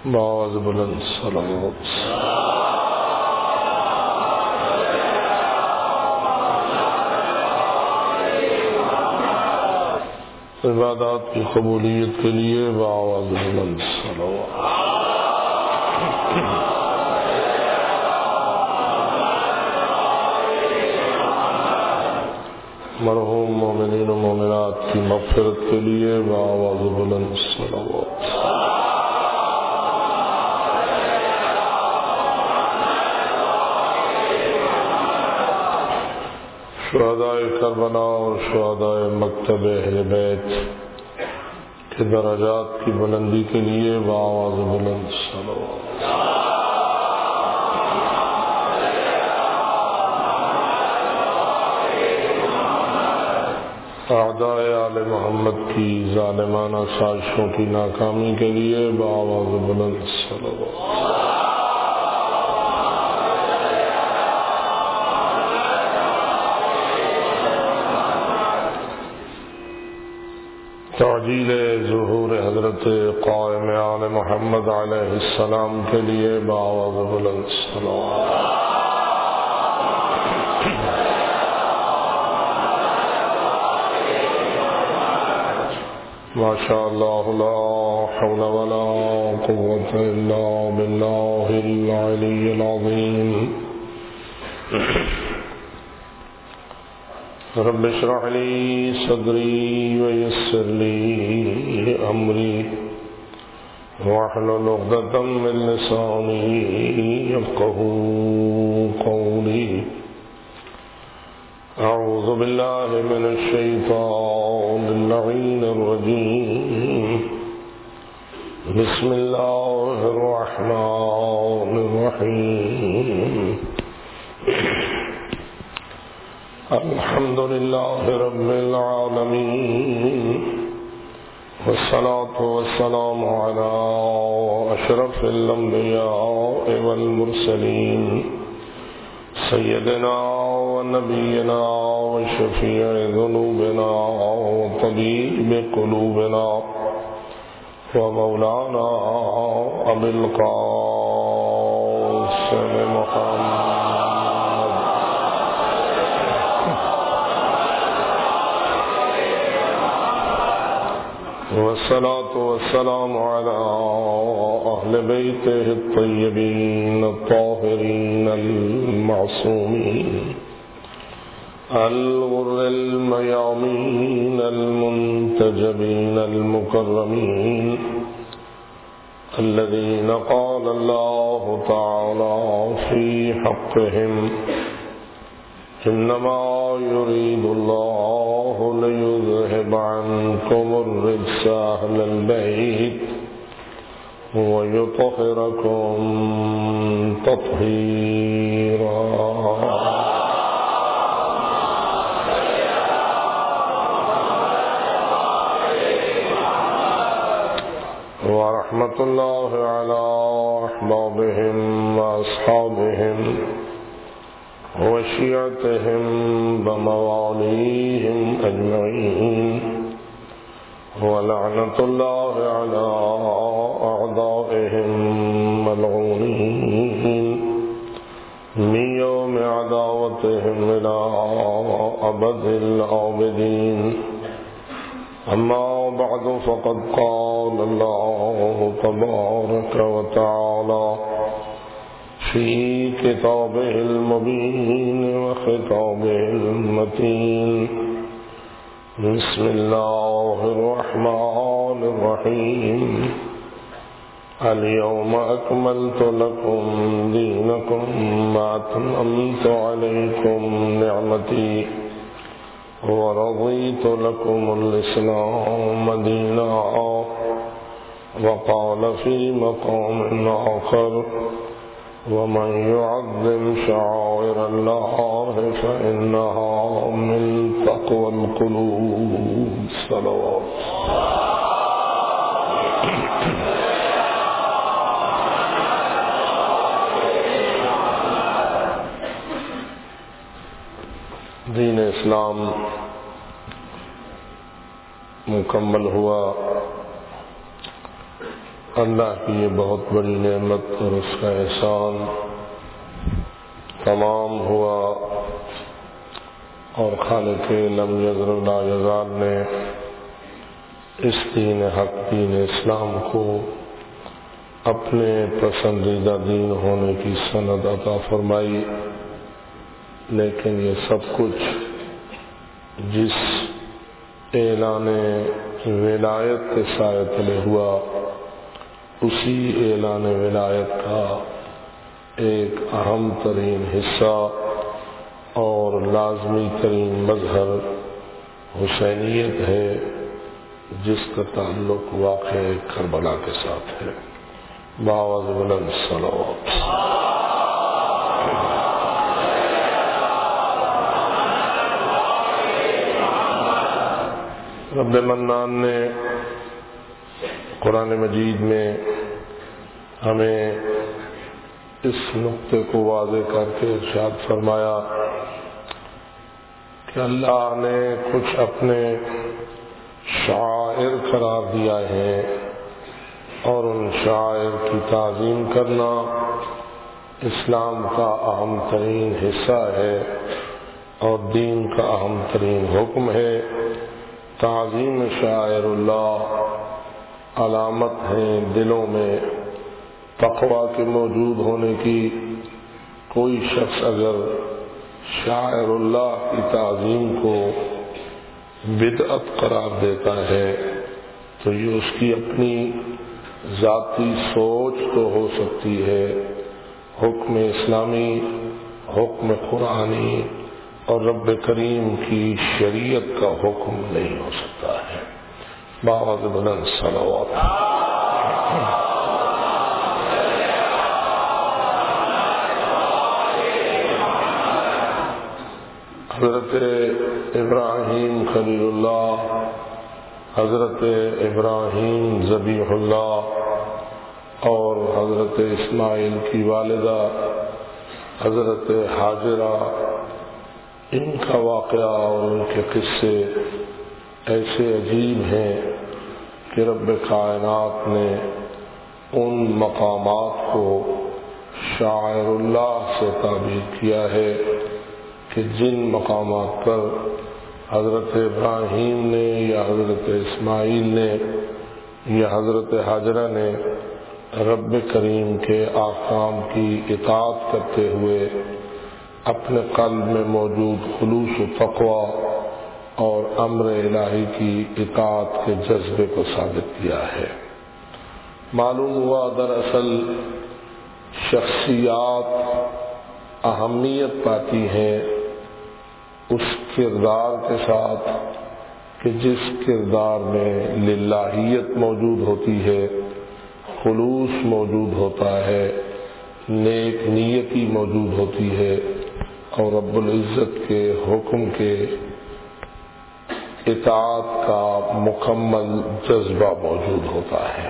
باز بلند صلوات عبادات کی قبولیت کے لیے باز بلند صلوات مرحوم مومنین و مومنات کی مغفرت کے لیے باز بلند صلوات شہداء کربلا اور شہداء مکتب اہل بیت کے درجات کی بلندی کے لیے باز بلند صلوات اعداء آل محمد کی ظالمانہ سازشوں کی ناکامی کے لیے باز بلند صلوات تعجیل ظہور حضرت قائم آل محمد علیہ السلام کے لیے باز بلند صلوات ما شاء اللہ لا حول ولا قوة الا باللہ العلی العظیم رب اشرح لی صدری ویسر لی امری واحلل عقدۃ من لسانی یفقهوا قولی اعوذ باللہ من الشیطان اللعین الرجیم بسم اللہ الرحمن الرحیم الحمد للہ رب العالمین والصلاة والسلام علی اشرف الانبیاء والمرسلین سیدنا ونبینا وشفیع ذنوبنا وطبیب قلوبنا ومولانا ابی القاسم محمد والصلاة والسلام على أهل بيته الطيبين الطاهرين المعصومين الغر الميامين المنتجبين المكرمين الذين قال الله تعالى في حقهم إنما يريد الله ليذهب عنكم الرجس أهل البيت ويطهركم تطهيرا ورحمة الله على أحبابهم وأصحابهم وشيعتهم بمواليهم أجمعين ولعنة الله على أعدائهم ملعونين من يوم عداوتهم إلى أبد الآبدين أما بعد فقد قال الله تبارك وتعالى في كتابه المبين وخطابه المتين بسم الله الرحمن الرحيم اليوم أكملت لكم دينكم وأتممت عليكم نعمتي ورضيت لكم الإسلام دينا وقال في مقام آخر ومن يعظم شعائر الله فإنها من تقوى القلوب صلوات دین اسلام مکمل ہوا اللہ کی یہ بہت بڑی نعمت اور اس کا احسان تمام ہوا، اور خالق لم یزل لا یزال نے اس دین حق دین اسلام کو اپنے پسندیدہ دین ہونے کی سند عطا فرمائی۔ لیکن یہ سب کچھ جس اعلان ولایت کے سائے تلے ہوا، اسی اعلان ولایت کا ایک اہم ترین حصہ اور لازمی ترین مظہر حسینیت ہے، جس کا تعلق واقع کربلا کے ساتھ ہے۔ باوز بلند صلوات۔ رب منان نے قرآن مجید میں ہمیں اس نقطے کو واضح کر کے ارشاد فرمایا کہ اللہ نے کچھ اپنے شعائر قرار دیا ہے، اور ان شعائر کی تعظیم کرنا اسلام کا اہم ترین حصہ ہے اور دین کا اہم ترین حکم ہے۔ تعظیم شعائر اللہ علامت ہے دلوں میں تقوی کے موجود ہونے کی۔ کوئی شخص اگر شاعر اللہ کی تعظیم کو بدعت قرار دیتا ہے تو یہ اس کی اپنی ذاتی سوچ تو ہو سکتی ہے، حکم اسلامی، حکم قرآنی اور رب کریم کی شریعت کا حکم نہیں ہو سکتا ہے۔ باوز بلند صلوات۔ حضرت ابراہیم خلیل اللہ، حضرت ابراہیم ذبیح اللہ اور حضرت اسماعیل کی والدہ حضرت حاجرہ، ان کا واقعہ اور ان کے قصے ایسے عجیب ہیں کہ رب کائنات نے ان مقامات کو شاعر اللہ سے تعبیر کیا ہے کہ جن مقامات پر حضرت ابراہیم نے یا حضرت اسماعیل نے یا حضرت حاجرہ نے رب کریم کے احکام کی اطاعت کرتے ہوئے اپنے قلب میں موجود خلوص و تقوی اور امر الہی کی اطاعت کے جذبے کو ثابت کیا ہے۔ معلوم ہوا دراصل شخصیات اہمیت پاتی ہیں اس کردار کے ساتھ کہ جس کردار میں للہیت موجود ہوتی ہے، خلوص موجود ہوتا ہے، نیک نیتی موجود ہوتی ہے، اور رب العزت کے حکم کے اطاعت کا مکمل جذبہ موجود ہوتا ہے۔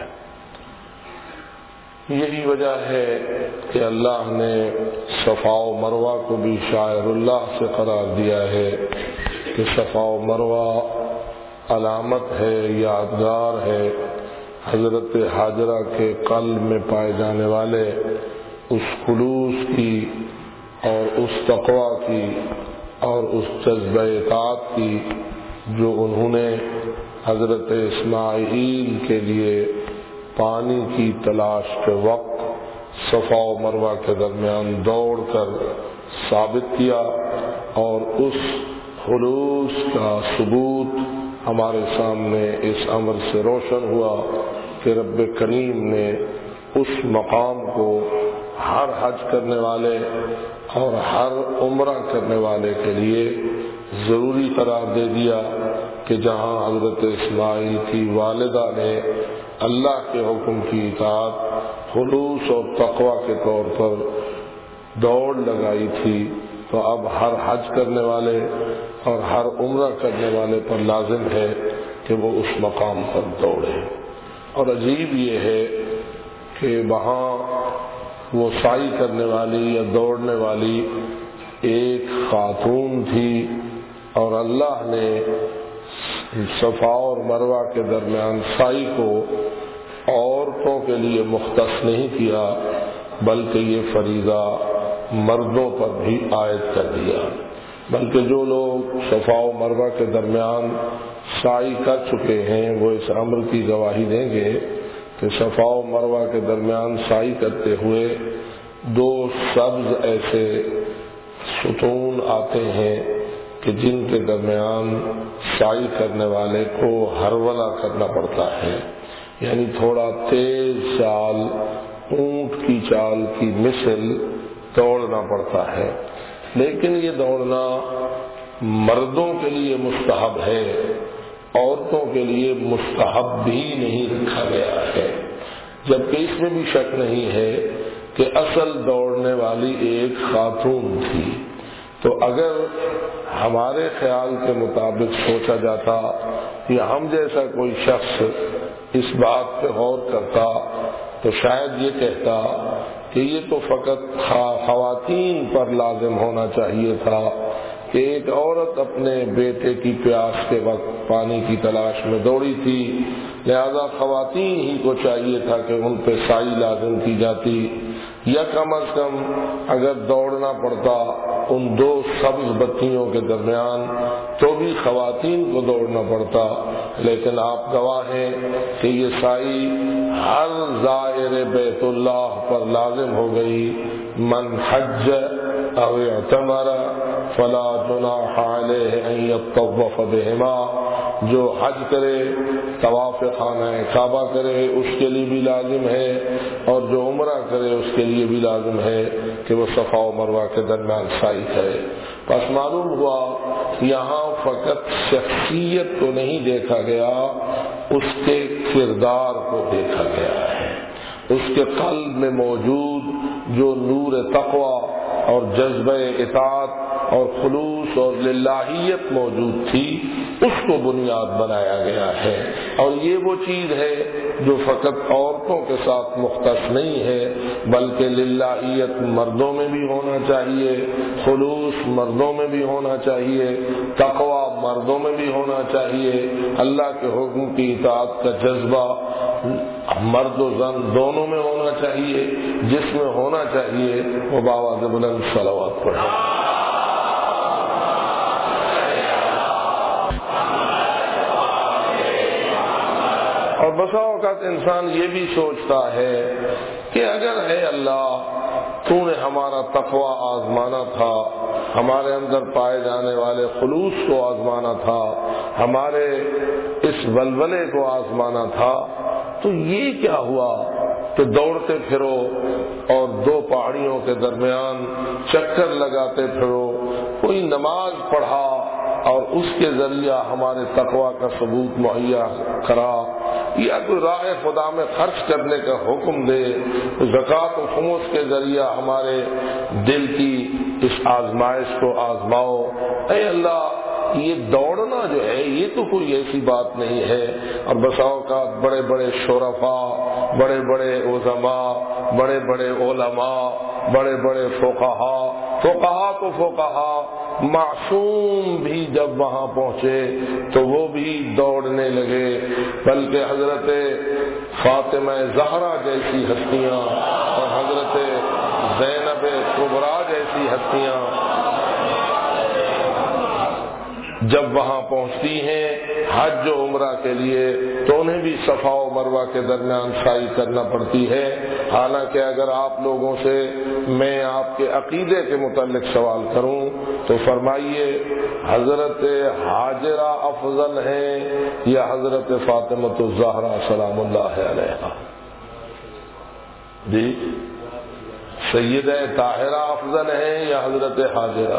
یہی وجہ ہے کہ اللہ نے صفا و مروہ کو بھی شاعر اللہ سے قرار دیا ہے کہ صفا و مروہ علامت ہے، یادگار ہے حضرت حاجرہ کے قلب میں پائے جانے والے اس خلوص کی اور اس تقوی کی اور اس جذبہ اطاعت کی جو انہوں نے حضرت اسماعیل کے لیے پانی کی تلاش کے وقت صفا و مروہ کے درمیان دوڑ کر ثابت کیا، اور اس خلوص کا ثبوت ہمارے سامنے اس امر سے روشن ہوا کہ رب کریم نے اس مقام کو ہر حج کرنے والے اور ہر عمرہ کرنے والے کے لیے ضروری قرار دے دیا کہ جہاں حضرت اسماعیل کی والدہ نے اللہ کے حکم کی اطاعت خلوص اور تقوی کے طور پر دوڑ لگائی تھی، تو اب ہر حج کرنے والے اور ہر عمرہ کرنے والے پر لازم ہے کہ وہ اس مقام پر دوڑے۔ اور عجیب یہ ہے کہ وہاں وہ سعی کرنے والی یا دوڑنے والی ایک خاتون تھی، اور اللہ نے صفا اور مروہ کے درمیان سعی کو عورتوں کے لیے مختص نہیں کیا بلکہ یہ فریضہ مردوں پر بھی عائد کر دیا، بلکہ جو لوگ صفا و مروہ کے درمیان سعی کر چکے ہیں وہ اس امر کی گواہی دیں گے کہ صفا و مروہ کے درمیان سعی کرتے ہوئے دو سبز ایسے ستون آتے ہیں کہ جن کے درمیان سعی کرنے والے کو ہرولہ کرنا پڑتا ہے، یعنی تھوڑا تیز چال، اونٹ کی چال کی مثل دوڑنا پڑتا ہے، لیکن یہ دوڑنا مردوں کے لیے مستحب ہے، عورتوں کے لیے مستحب بھی نہیں رکھا گیا ہے، جبکہ اس میں بھی شک نہیں ہے کہ اصل دوڑنے والی ایک خاتون تھی۔ تو اگر ہمارے خیال کے مطابق سوچا جاتا یا ہم جیسا کوئی شخص اس بات پہ غور کرتا تو شاید یہ کہتا کہ یہ تو فقط خواتین پر لازم ہونا چاہیے تھا کہ ایک عورت اپنے بیٹے کی پیاس کے وقت پانی کی تلاش میں دوڑی تھی، لہذا خواتین ہی کو چاہیے تھا کہ ان پہ سعی لازم کی جاتی، یا کم از کم اگر دوڑنا پڑتا ان دو سبز بتیوں کے درمیان تو بھی خواتین کو دوڑنا پڑتا، لیکن آپ گواہ ہیں کہ یہ سعی ہر زائر بیت اللہ پر لازم ہو گئی۔ من حج او اعتمر فلا جناح علیہ ان یطوف بہما، جو حج کرے، طواف خانہ کعبہ کرے، اس کے لیے بھی لازم ہے، اور جو عمرہ کرے اس کے لیے بھی لازم ہے کہ وہ صفا و مروہ کے درمیان سعی کرے۔ بس معلوم ہوا یہاں فقط شخصیت کو نہیں دیکھا گیا، اس کے کردار کو دیکھا گیا ہے، اس کے قلب میں موجود جو نور تقوی اور جذبہ اطاعت اور خلوص اور للہیت موجود تھی اس کو بنیاد بنایا گیا ہے، اور یہ وہ چیز ہے جو فقط عورتوں کے ساتھ مختص نہیں ہے بلکہ للہیت مردوں میں بھی ہونا چاہیے، خلوص مردوں میں بھی ہونا چاہیے، تقوی مردوں میں بھی ہونا چاہیے، اللہ کے حکم کی اطاعت کا جذبہ مرد و زن دونوں میں ہونا چاہیے، جس میں ہونا چاہیے وہ بآواز بلند صلوات پڑھے۔ اور بسا اوقات انسان یہ بھی سوچتا ہے کہ اگر اے اللہ تو نے ہمارا تقوی آزمانا تھا، ہمارے اندر پائے جانے والے خلوص کو آزمانا تھا، ہمارے اس ولولے کو آزمانا تھا، تو یہ کیا ہوا کہ دوڑتے پھرو اور دو پہاڑیوں کے درمیان چکر لگاتے پھرو، کوئی نماز پڑھا اور اس کے ذریعہ ہمارے تقوی کا ثبوت مہیا کرا، یا کوئی راہ خدا میں خرچ کرنے کا حکم دے، زکوٰۃ و خمس کے ذریعہ ہمارے دل کی اس آزمائش کو آزماؤ۔ اے اللہ یہ دوڑنا جو ہے یہ تو کوئی ایسی بات نہیں ہے، اور بسا اوقات بڑے بڑے شرفاء، بڑے بڑے عظماء، بڑے بڑے علماء، بڑے بڑے فقہا تو فقہا معصوم بھی جب وہاں پہنچے تو وہ بھی دوڑنے لگے، بلکہ حضرت فاطمہ زہرا جیسی ہستیاں اور حضرت زینب کبریٰ جیسی ہستیاں جب وہاں پہنچتی ہیں حج و عمرہ کے لیے تو انہیں بھی صفا و مروہ کے درمیان سعی کرنا پڑتی ہے۔ حالانکہ اگر آپ لوگوں سے میں آپ کے عقیدے کے متعلق سوال کروں تو فرمائیے حضرت حاجرہ افضل ہیں یا حضرت فاطمہ الزہرا سلام اللہ علیہا؟ جی، سیدہ طاہرہ افضل ہیں یا حضرت حاجرہ؟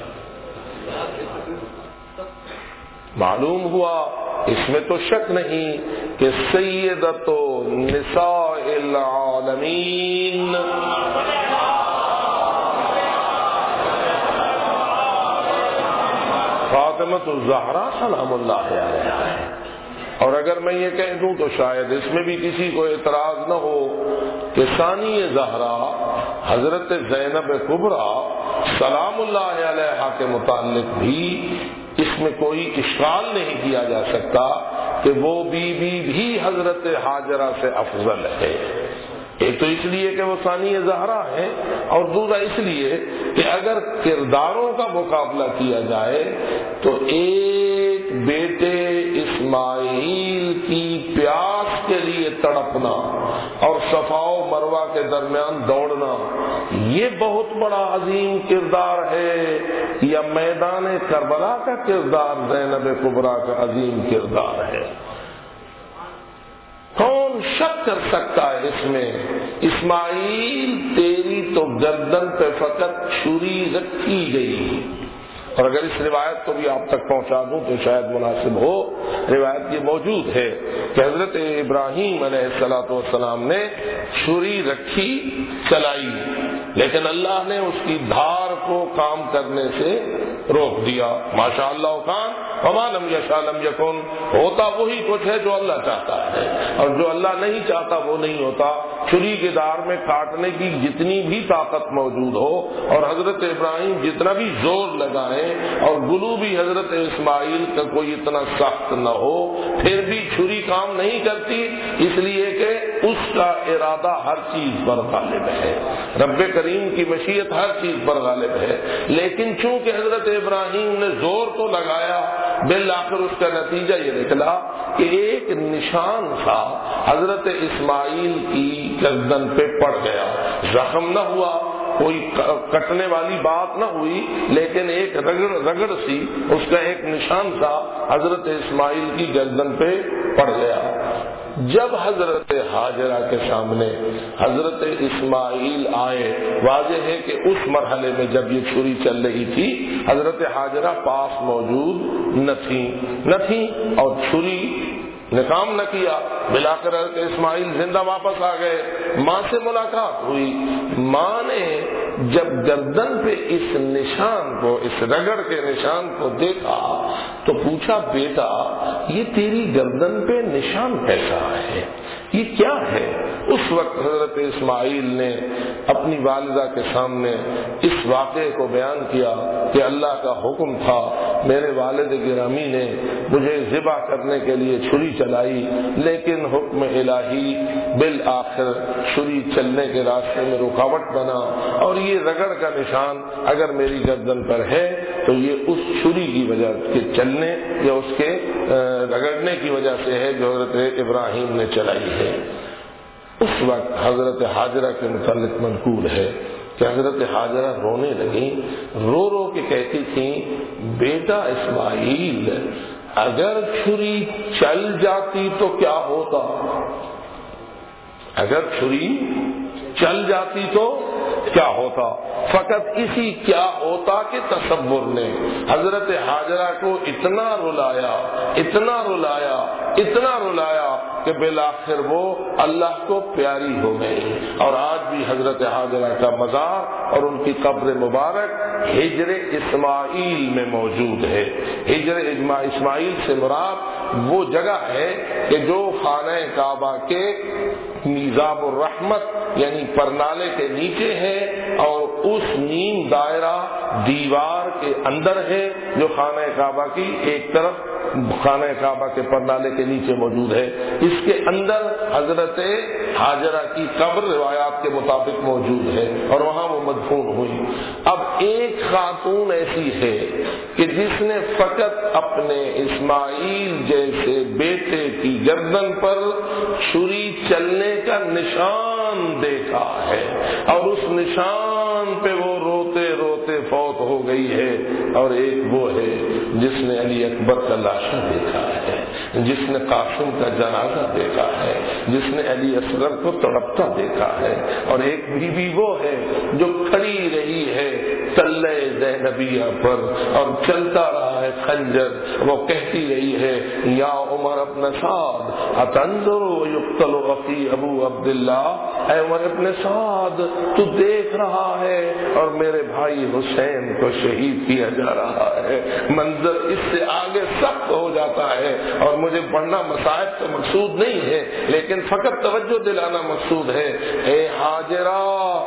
معلوم ہوا اس میں تو شک نہیں کہ سیدۃ نساء العالمین فاطمہ الزہرا سلام اللہ علیہا ہے، اور اگر میں یہ کہہ دوں تو شاید اس میں بھی کسی کو اعتراض نہ ہو کہ ثانی زہرا حضرت زینب کبریٰ سلام اللہ علیہا کے متعلق بھی اس میں کوئی اشکال نہیں کیا جا سکتا کہ وہ بیوی بھی حضرت حاجرہ سے افضل ہے. ایک تو اس لیے کہ وہ ثانی زہرا ہے، اور دوسرا اس لیے کہ اگر کرداروں کا مقابلہ کیا جائے تو ایک بیٹے اسماعیل کی پیاس کے لیے تڑپنا اور صفا و مروہ کے درمیان دوڑنا، یہ بہت بڑا عظیم کردار ہے، یا میدان کربلا کا کردار زینب کبریٰ کا عظیم کردار ہے؟ کون شک کر سکتا ہے اس میں؟ اسماعیل تیری تو گردن پہ فقط چھری رکھی گئی. اور اگر اس روایت کو بھی آپ تک پہنچا دوں تو شاید مناسب ہو. روایت یہ موجود ہے کہ حضرت ابراہیم علیہ الصلوۃ والسلام نے چھری رکھی، چلائی، لیکن اللہ نے اس کی دھار کو کام کرنے سے روک دیا. ماشاء اللہ کان وما لم یشاء لم یکن، ہوتا وہی کچھ ہے جو اللہ چاہتا ہے، اور جو اللہ نہیں چاہتا وہ نہیں ہوتا. چھری کے دار میں کاٹنے کی جتنی بھی طاقت موجود ہو اور حضرت ابراہیم جتنا بھی زور لگائیں اور گلو بھی حضرت اسماعیل کا کوئی اتنا سخت نہ ہو، پھر بھی چھری کام نہیں کرتی، اس لیے کہ اس کا ارادہ ہر چیز پر غالب ہے، رب کریم کی مشیت ہر چیز پر غالب ہے. لیکن چونکہ حضرت ابراہیم نے زور تو لگایا، بالآخر اس کا نتیجہ یہ نکلا کہ ایک نشان سا حضرت اسماعیل کی گردن پہ پڑ گیا. زخم نہ ہوا، کوئی کٹنے والی بات نہ ہوئی، لیکن ایک رگڑ سی، اس کا ایک نشان سا حضرت اسماعیل کی گردن پہ پڑ گیا. جب حضرت حاجرہ کے سامنے حضرت اسماعیل آئے، واضح ہے کہ اس مرحلے میں جب یہ چھری چل رہی تھی حضرت حاجرہ پاس موجود نہ تھی اور چھری نے کام نہ کیا. بلاخر حضرت اسماعیل زندہ واپس آ گئے، ماں سے ملاقات ہوئی. ماں نے جب گردن پہ اس نشان کو، اس رگڑ کے نشان کو دیکھا تو پوچھا، بیٹا یہ تیری گردن پہ نشان کیسا ہے، یہ کیا ہے؟ اس وقت حضرت اسماعیل نے اپنی والدہ کے سامنے اس واقعے کو بیان کیا کہ اللہ کا حکم تھا، میرے والد گرامی نے مجھے ذبح کرنے کے لیے چھری چلائی، لیکن حکم الہی بالآخر چھری چلنے کے راستے میں رکاوٹ بنا، اور یہ رگڑ کا نشان اگر میری گردن پر ہے تو یہ اس چھری کی وجہ کے چلنے یا اس کے رگڑنے کی وجہ سے ہے جو حضرت ابراہیم نے چلائی ہے. اس وقت حضرت حاجرہ کے متعلق منقول ہے کہ حضرت حاجرہ رونے لگی، رو رو کے کہتی تھیں، بیٹا اسماعیل اگر چھری چل جاتی تو کیا ہوتا؟ اگر چھری چل جاتی تو کیا ہوتا؟ فقط اسی کیا ہوتا کہ تصور نے حضرت حاجرہ کو اتنا رلایا کہ بالآخر وہ اللہ کو پیاری ہو گئی. اور آج بھی حضرت حاجرہ کا مزار اور ان کی قبر مبارک ہجر اسماعیل میں موجود ہے. ہجر اسماعیل سے مراد وہ جگہ ہے کہ جو خانہ کعبہ کے میزاب الرحمت یعنی پرنالے کے نیچے ہے، اور اس نیم دائرہ دیوار کے اندر ہے جو خانہ کعبہ کی ایک طرف خانہ کعبہ کے پرنالے کے نیچے موجود ہے. اس کے اندر حضرت حاجرہ کی قبر روایات کے مطابق موجود ہے اور وہاں وہ مدفون ہوئی. اب ایک خاتون ایسی ہے کہ جس نے فقط اپنے اسماعیل جیسے بیٹے کی گردن پر چھری چلنے کا نشان دیکھا ہے، اور اس نشان پہ وہ روتے روتے فوت ہو گئی ہے. اور ایک وہ ہے جس نے علی اکبر کا لاشا دیکھا ہے، جس نے قاسم کا جنازہ دیکھا ہے، جس نے علی اصغر کو تڑپتا دیکھا ہے. اور ایک بیوی وہ ہے جو کھڑی رہی ہے تلے زینبیہ پر اور چلتا رہا ہے خنجر. وہ کہتی رہی ہے، یا عمر ابن سعد اتنظر یقتل اخی ابو عبداللہ، اے عمر ابن سعد تو دیکھ رہا ہے اور میرے بھائی حسین کو شہید کیا جا رہا ہے. منظر اس سے آگے سخت ہو جاتا ہے، اور مجھے پڑھنا مصائب تو مقصود نہیں ہے لیکن فقط توجہ دلانا مقصود ہے. اے حاجرہ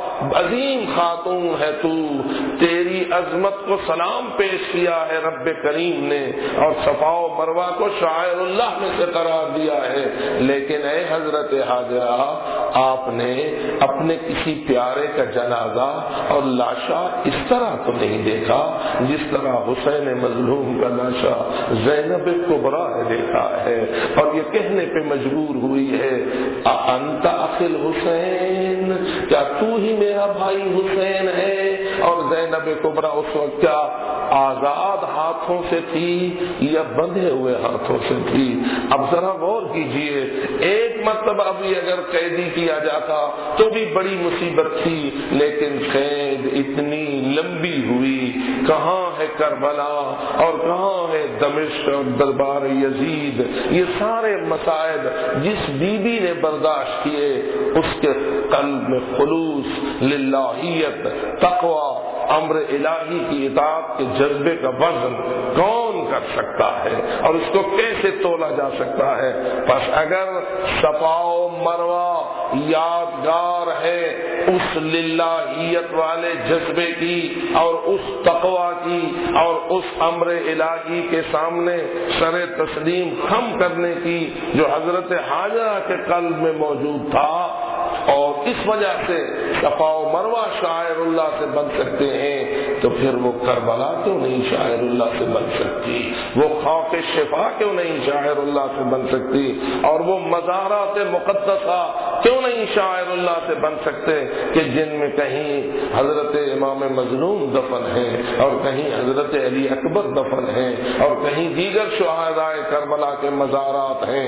عظیم خاتون ہے تو، تیری عظمت کو سلام پیش کیا ہے رب کریم نے اور صفا و مروہ کو شعائر اللہ میں سے قرار دیا ہے، لیکن اے حضرت حاجرہ، آپ نے اپنے کسی پیارے کا جنازہ اور لاشا اس طرح تو نہیں دیکھا جس طرح حسین مظلوم کا لاشا زینب کبریٰ نے دیکھا ہے، اور یہ کہنے پہ مجبور ہوئی ہے انت اخی الحسین، کیا تو ہی میرا بھائی حسین ہے؟ اور زینب کبریٰ اس وقت کیا آزاد ہاتھوں سے تھی یا بندھے ہوئے ہاتھوں سے تھی؟ اب ذرا غور کیجئے، ایک مرتبہ بھی اگر قیدی کیا جاتا تو بھی بڑی مصیبت تھی، لیکن قید اتنی لمبی ہوئی، کہاں ہے کربلا اور کہاں ہے دمشق اور دربار یزید؟ یہ سارے مصائب جس بی بی نے برداشت کیے، اس کے قلب میں خلوص، للہیت، تقوی، امر الہی کی اطاعت کے جذبے کا وزن کون کر سکتا ہے اور اس کو کیسے تولا جا سکتا ہے؟ بس اگر صفا و مروہ یادگار ہے اس للہیت والے جذبے کی اور اس تقوی کی اور اس امر الہی کے سامنے سر تسلیم خم کرنے کی جو حضرت حاجرہ کے قلب میں موجود تھا، اور اس وجہ سے صفا و مروہ شاعر اللہ سے بن سکتے ہیں، تو پھر وہ کربلا کیوں نہیں شاعر اللہ سے بن سکتی؟ وہ خاک شفا کیوں نہیں شاعر اللہ سے بن سکتی؟ اور وہ مزارات مقدسہ کیوں نہیں شاعر اللہ سے بن سکتے کہ جن میں کہیں حضرت امام مظلوم دفن ہیں اور کہیں حضرت علی اکبر دفن ہیں اور کہیں دیگر شہداء کربلا کے مزارات ہیں؟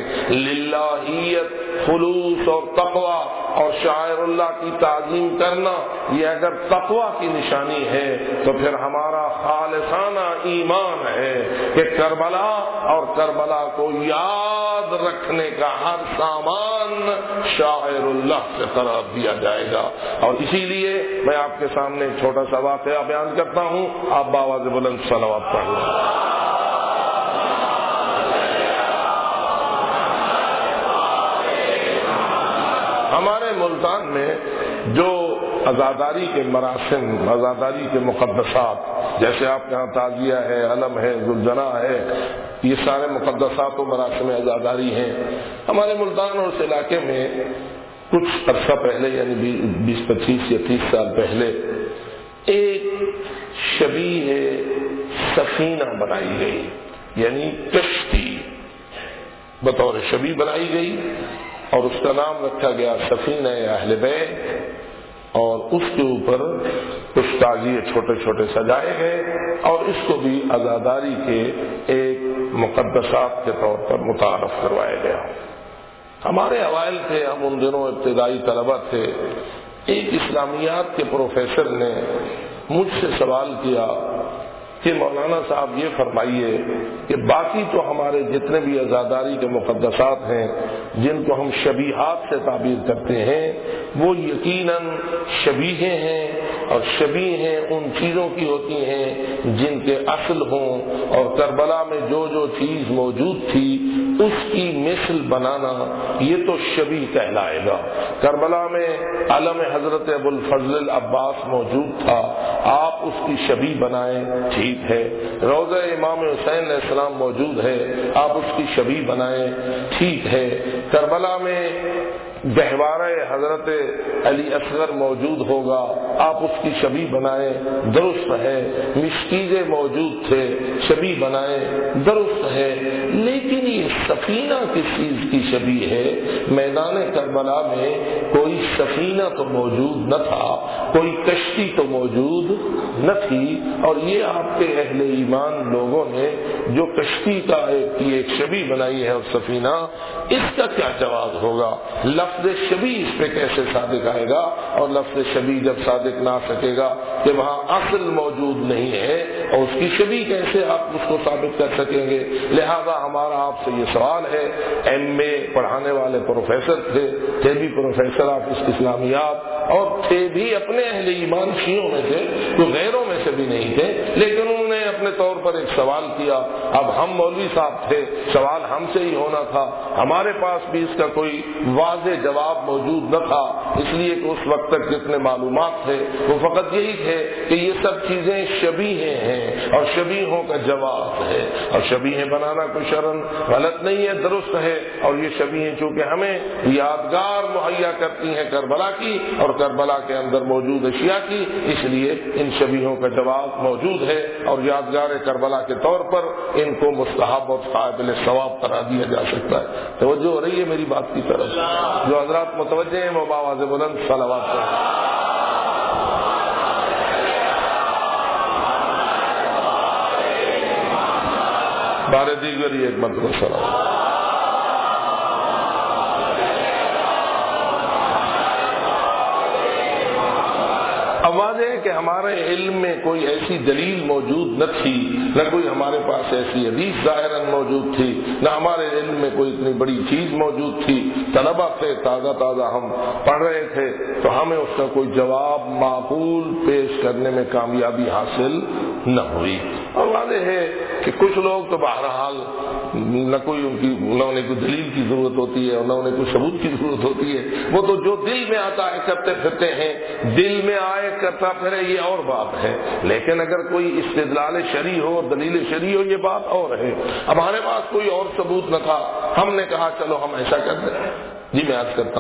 للہیت، خلوص اور تقوی اور شاعر اللہ کی تعظیم کرنا، یہ اگر تقوی کی نشانی ہے تو پھر ہمارا خالصانہ ایمان ہے کہ کربلا اور کربلا کو یاد رکھنے کا ہر سامان شاعر اللہ سے قرار دیا جائے گا۔ اور اسی لیے میں آپ کے سامنے ایک چھوٹا سا واقعہ بیان کرتا ہوں، آپ باواز بلند صلوات پڑھیں۔ ہمارے ملتان میں جو عزاداری کے مراسم، عزاداری کے مقدسات، جیسے آپ کے یہاں تعزیہ ہے، علم ہے، ذوالجناح ہے، یہ سارے مقدسات و مراسم عزاداری ہیں، ہمارے ملتان اور اس علاقے میں کچھ عرصہ پہلے یعنی 20-25 یا 30 سال پہلے ایک شبیہ سفینہ بنائی گئی، یعنی کشتی بطور شبیہ بنائی گئی، اور اس کا نام رکھا گیا سفینہ اہل بیت، اور اس کے اوپر کچھ تعزیے چھوٹے چھوٹے سجائے گئے اور اس کو بھی عزاداری کے ایک مقدسات کے طور پر متعارف کروایا گیا۔ ہمارے اوائل تھے، ہم ان دنوں ابتدائی طلبہ تھے، ایک اسلامیات کے پروفیسر نے مجھ سے سوال کیا کہ مولانا صاحب یہ فرمائیے کہ باقی تو ہمارے جتنے بھی عزاداری کے مقدسات ہیں جن کو ہم شبیہات سے تعبیر کرتے ہیں وہ یقیناً شبیہیں ہیں، اور شبیہیں ان چیزوں کی ہوتی ہیں جن کے اصل ہوں، اور کربلا میں جو جو چیز موجود تھی اس کی مثل بنانا یہ تو شبیہ کہلائے گا۔ کربلا میں علم حضرت ابو الفضل العباس موجود تھا، آپ اس کی شبیہ بنائیں، ٹھیک ہے۔ روضہ امام حسین علیہ السلام موجود ہے، آپ اس کی شبیہ بنائیں، ٹھیک ہے۔ کربلا میں گہوارہ حضرت علی اصغر موجود ہوگا، آپ اس کی شبیہ بنائیں، درست ہے۔ مشکیزیں موجود تھے، شبیہ بنائیں، درست ہے۔ لیکن یہ سفینہ کس چیز کی شبیہ ہے؟ میدان کربلا میں کوئی سفینہ تو موجود نہ تھا، کوئی کشتی تو موجود نہ تھی، اور یہ آپ کے اہل ایمان لوگوں نے جو کشتی کا ایک شبیہ بنائی ہے اور سفینہ، اس کا کیا جواز ہوگا؟ لفظ شبیہ اس پہ کیسے صادق آئے گا؟ اور لفظ شبیہ جب صادق نہ آ سکے گا کہ وہاں اصل موجود نہیں ہے، اور اس کی شبیہ کیسے آپ اس کو ثابت کر سکیں گے؟ لہذا ہمارا آپ سے یہ سوال ہے، ایم اے پڑھانے والے پروفیسر تھے بھی پروفیسر آپ اس اسلامیات، اور تھے بھی اپنے اہل ایمان شیعوں میں سے، تو غیروں میں سے بھی نہیں تھے، لیکن انہوں نے اپنے طور پر ایک سوال کیا۔ اب ہم مولوی صاحب تھے، سوال ہم سے ہی ہونا تھا، ہمارے پاس بھی اس کا کوئی واضح جواب موجود نہ تھا، اس لیے کہ اس وقت تک جتنے معلومات تھے وہ فقط یہی تھے کہ یہ سب چیزیں شبیہیں ہیں اور شبیہوں کا جواز ہے، اور شبیہیں بنانا کوئی شرعاً غلط نہیں ہے، درست ہے، اور یہ شبیہیں چونکہ ہمیں یادگار مہیا کرتی ہیں کربلا کی اور کربلا کے اندر موجود اشیاء کی، اس لیے ان شبیہوں کا جواز موجود ہے، اور یادگار کربلا کے طور پر ان کو مستحب اور قابل ثواب قرار دیا جا سکتا ہے۔ توجہ ہو رہی ہے میری بات کی طرف؟ جو حضرات متوجہ ہیں وہ بآواز بلند صلوات کریں۔ بارے دیگر ایک مرتبہ سلام۔ اب واضح ہے کہ ہمارے علم میں کوئی ایسی دلیل موجود نہ تھی، نہ کوئی ہمارے پاس ایسی حدیث ظاہراً موجود تھی، نہ ہمارے علم میں کوئی اتنی بڑی چیز موجود تھی۔ طلبہ تھے، تازہ ہم پڑھ رہے تھے، تو ہمیں اس کا کوئی جواب معقول پیش کرنے میں کامیابی حاصل نہ ہوئی۔ اور واضح ہے کہ کچھ لوگ تو بہرحال نہ انہیں کوئی دلیل کی ضرورت ہوتی ہے اور نہ انہیں کوئی ثبوت کی ضرورت ہوتی ہے، وہ تو جو دل میں آتا ہے کرتے پھرتے ہیں، دل میں آئے کرتا پھرے، یہ اور بات ہے، لیکن اگر کوئی استدلال شرعی ہو اور دلیل شرعی ہو یہ بات اور ہے۔ اب ہمارے پاس کوئی اور ثبوت نہ تھا، ہم نے کہا چلو ہم ایسا کرتے ہیں۔ جی میں عرض کرتا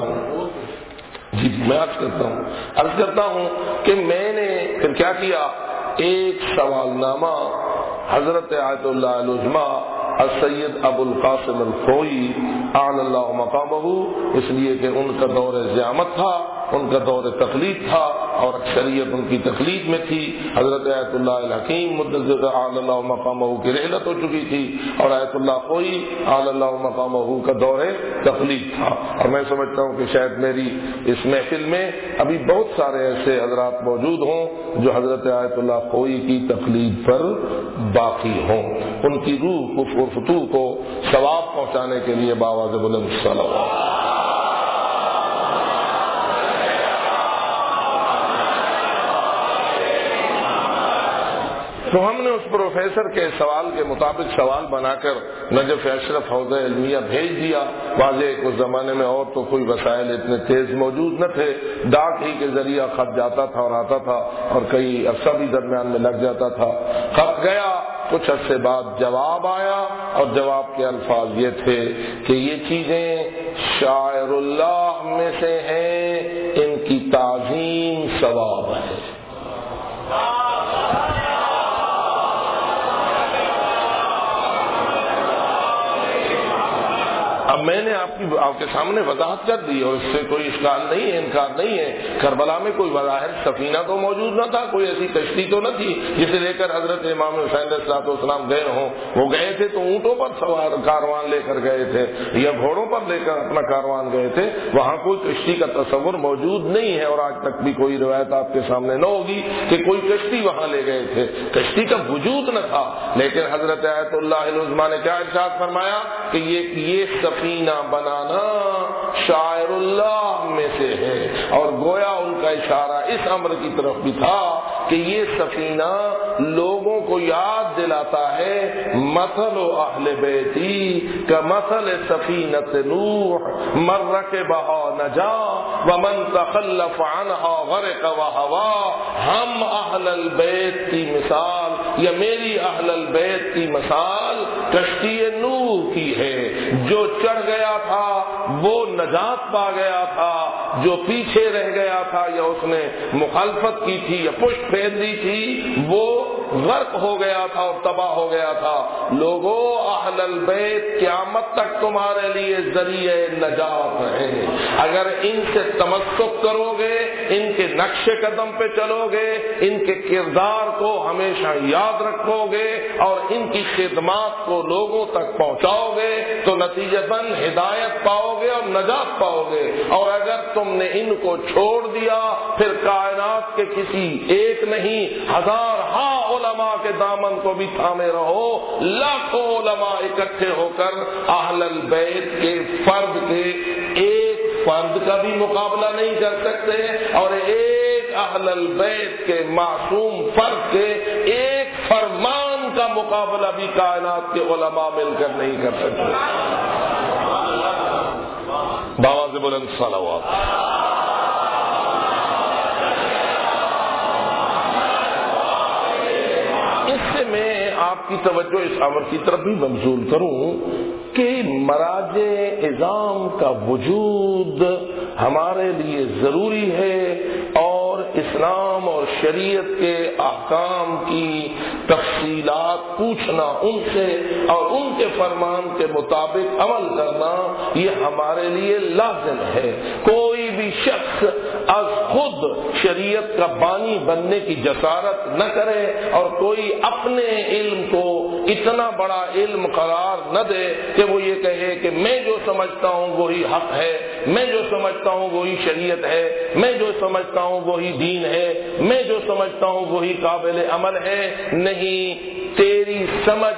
ہوں کہ میں نے پھر کیا کیا، ایک سوال نامہ حضرت آیت اللہ العظمیٰ السید ابو القاسم الخوئی اعلی اللہ مقامہ، اس لیے کہ ان کا دور زعامت تھا، ان کا دور تقلید تھا اور اکثریت ان کی تقلید میں تھی۔ حضرت آیت اللہ الحکیم مدثر اعلی اللہ مقامہ کی رحلت ہو چکی تھی اور آیت اللہ خوئی اعلی اللہ مقامہ کا دور تقلید تھا، اور میں سمجھتا ہوں کہ شاید میری اس محفل میں ابھی بہت سارے ایسے حضرات موجود ہوں جو حضرت آیت اللہ خوئی کی تقلید پر باقی ہوں، ان کی روح کو فتو کو ثواب پہنچانے کے لیے بآواز بلند صلوات۔ تو ہم نے اس پروفیسر کے سوال کے مطابق سوال بنا کر نجف اشرف حوزہ علمیہ بھیج دیا۔ واضح اس زمانے میں اور تو کوئی وسائل اتنے تیز موجود نہ تھے، ڈاک ہی کے ذریعہ خط جاتا تھا اور آتا تھا، اور کئی عرصہ بھی درمیان میں لگ جاتا تھا۔ خط گیا، کچھ عرصے بعد جواب آیا، اور جواب کے الفاظ یہ تھے کہ یہ چیزیں شاعر اللہ میں سے ہیں، ان کی تعظیم ثواب ہے۔ اب میں نے آپ کے سامنے وضاحت کر دی اور اس سے کوئی اشکال نہیں ہے، انکار نہیں ہے۔ کربلا میں کوئی بظاہر سفینہ تو موجود نہ تھا، کوئی ایسی کشتی تو نہ تھی جسے لے کر حضرت امام حسین علیہ الصلوۃ والسلام گئے ہوں۔ وہ گئے تھے تو اونٹوں پر سوار کاروان لے کر گئے تھے یا گھوڑوں پر لے کر اپنا کاروان گئے تھے، وہاں کوئی کشتی کا تصور موجود نہیں ہے، اور آج تک بھی کوئی روایت آپ کے سامنے نہ ہوگی کہ کوئی کشتی وہاں لے گئے تھے۔ کشتی کا وجود نہ تھا، لیکن حضرت آیت اللہ العظمیٰ نے کیا ارشاد فرمایا کہ یہ سفینہ بنانا شاعر اللہ میں سے ہے، اور گویا ان کا اشارہ اس امر کی طرف بھی تھا کہ یہ سفینہ لوگوں کو یاد دلاتا ہے مثل اہل بیتی کمثل سفینۃ نوح من رکبها نجا ومن تخلف عنها غرق وہوا۔ ہم اہل البیت کی مثال یا میری اہل البیت کی مثال کشتی نوح کی ہے، جو چڑھ گیا تھا وہ نجات پا گیا تھا، جو پیچھے رہ گیا تھا یا اس نے مخالفت کی تھی یا پشت پھیر دی تھی وہ غرق ہو گیا تھا اور تباہ ہو گیا تھا۔ لوگوں، اہل البیت قیامت تک تمہارے لیے ذریعہ نجات ہیں، اگر ان سے تمسک کرو گے، ان کے نقش قدم پہ چلو گے، ان کے کردار کو ہمیشہ یاد رکھو گے اور ان کی خدمات کو لوگوں تک پہنچاؤ گے تو نتیجتاً ہدایت پاؤ گے اور نجات پاؤ گے۔ اور اگر تم نے ان کو چھوڑ دیا پھر کائنات کے کسی ایک نہیں ہزار علماء کے دامن کو بھی تھامے رہو، لاکھوں علماء اکٹھے ہو کر اہل البیت کے فرد کے ایک فرد کا بھی مقابلہ نہیں کر سکتے، اور ایک اہل البیت کے معصوم فرد کے ایک فرمان کا مقابلہ بھی کائنات کے علماء مل کر نہیں کر سکتے۔ باواز بلند صلوات۔ اس سے میں آپ کی توجہ اس امر کی طرف بھی مبذول کروں کہ مراجع عظام کا وجود ہمارے لیے ضروری ہے، اور اسلام اور شریعت کے احکام کی تفصیلات پوچھنا ان سے اور ان کے فرمان کے مطابق عمل کرنا یہ ہمارے لیے لازم ہے۔ کوئی بھی شخص از خود شریعت کا بانی بننے کی جسارت نہ کرے اور کوئی اپنے علم کو اتنا بڑا علم قرار نہ دے کہ وہ یہ کہے کہ میں جو سمجھتا ہوں وہی حق ہے، میں جو سمجھتا ہوں وہی شریعت ہے، میں جو سمجھتا ہوں وہی دین ہے، میں جو سمجھتا ہوں وہی قابل عمل ہے۔ نہیں، تیری سمجھ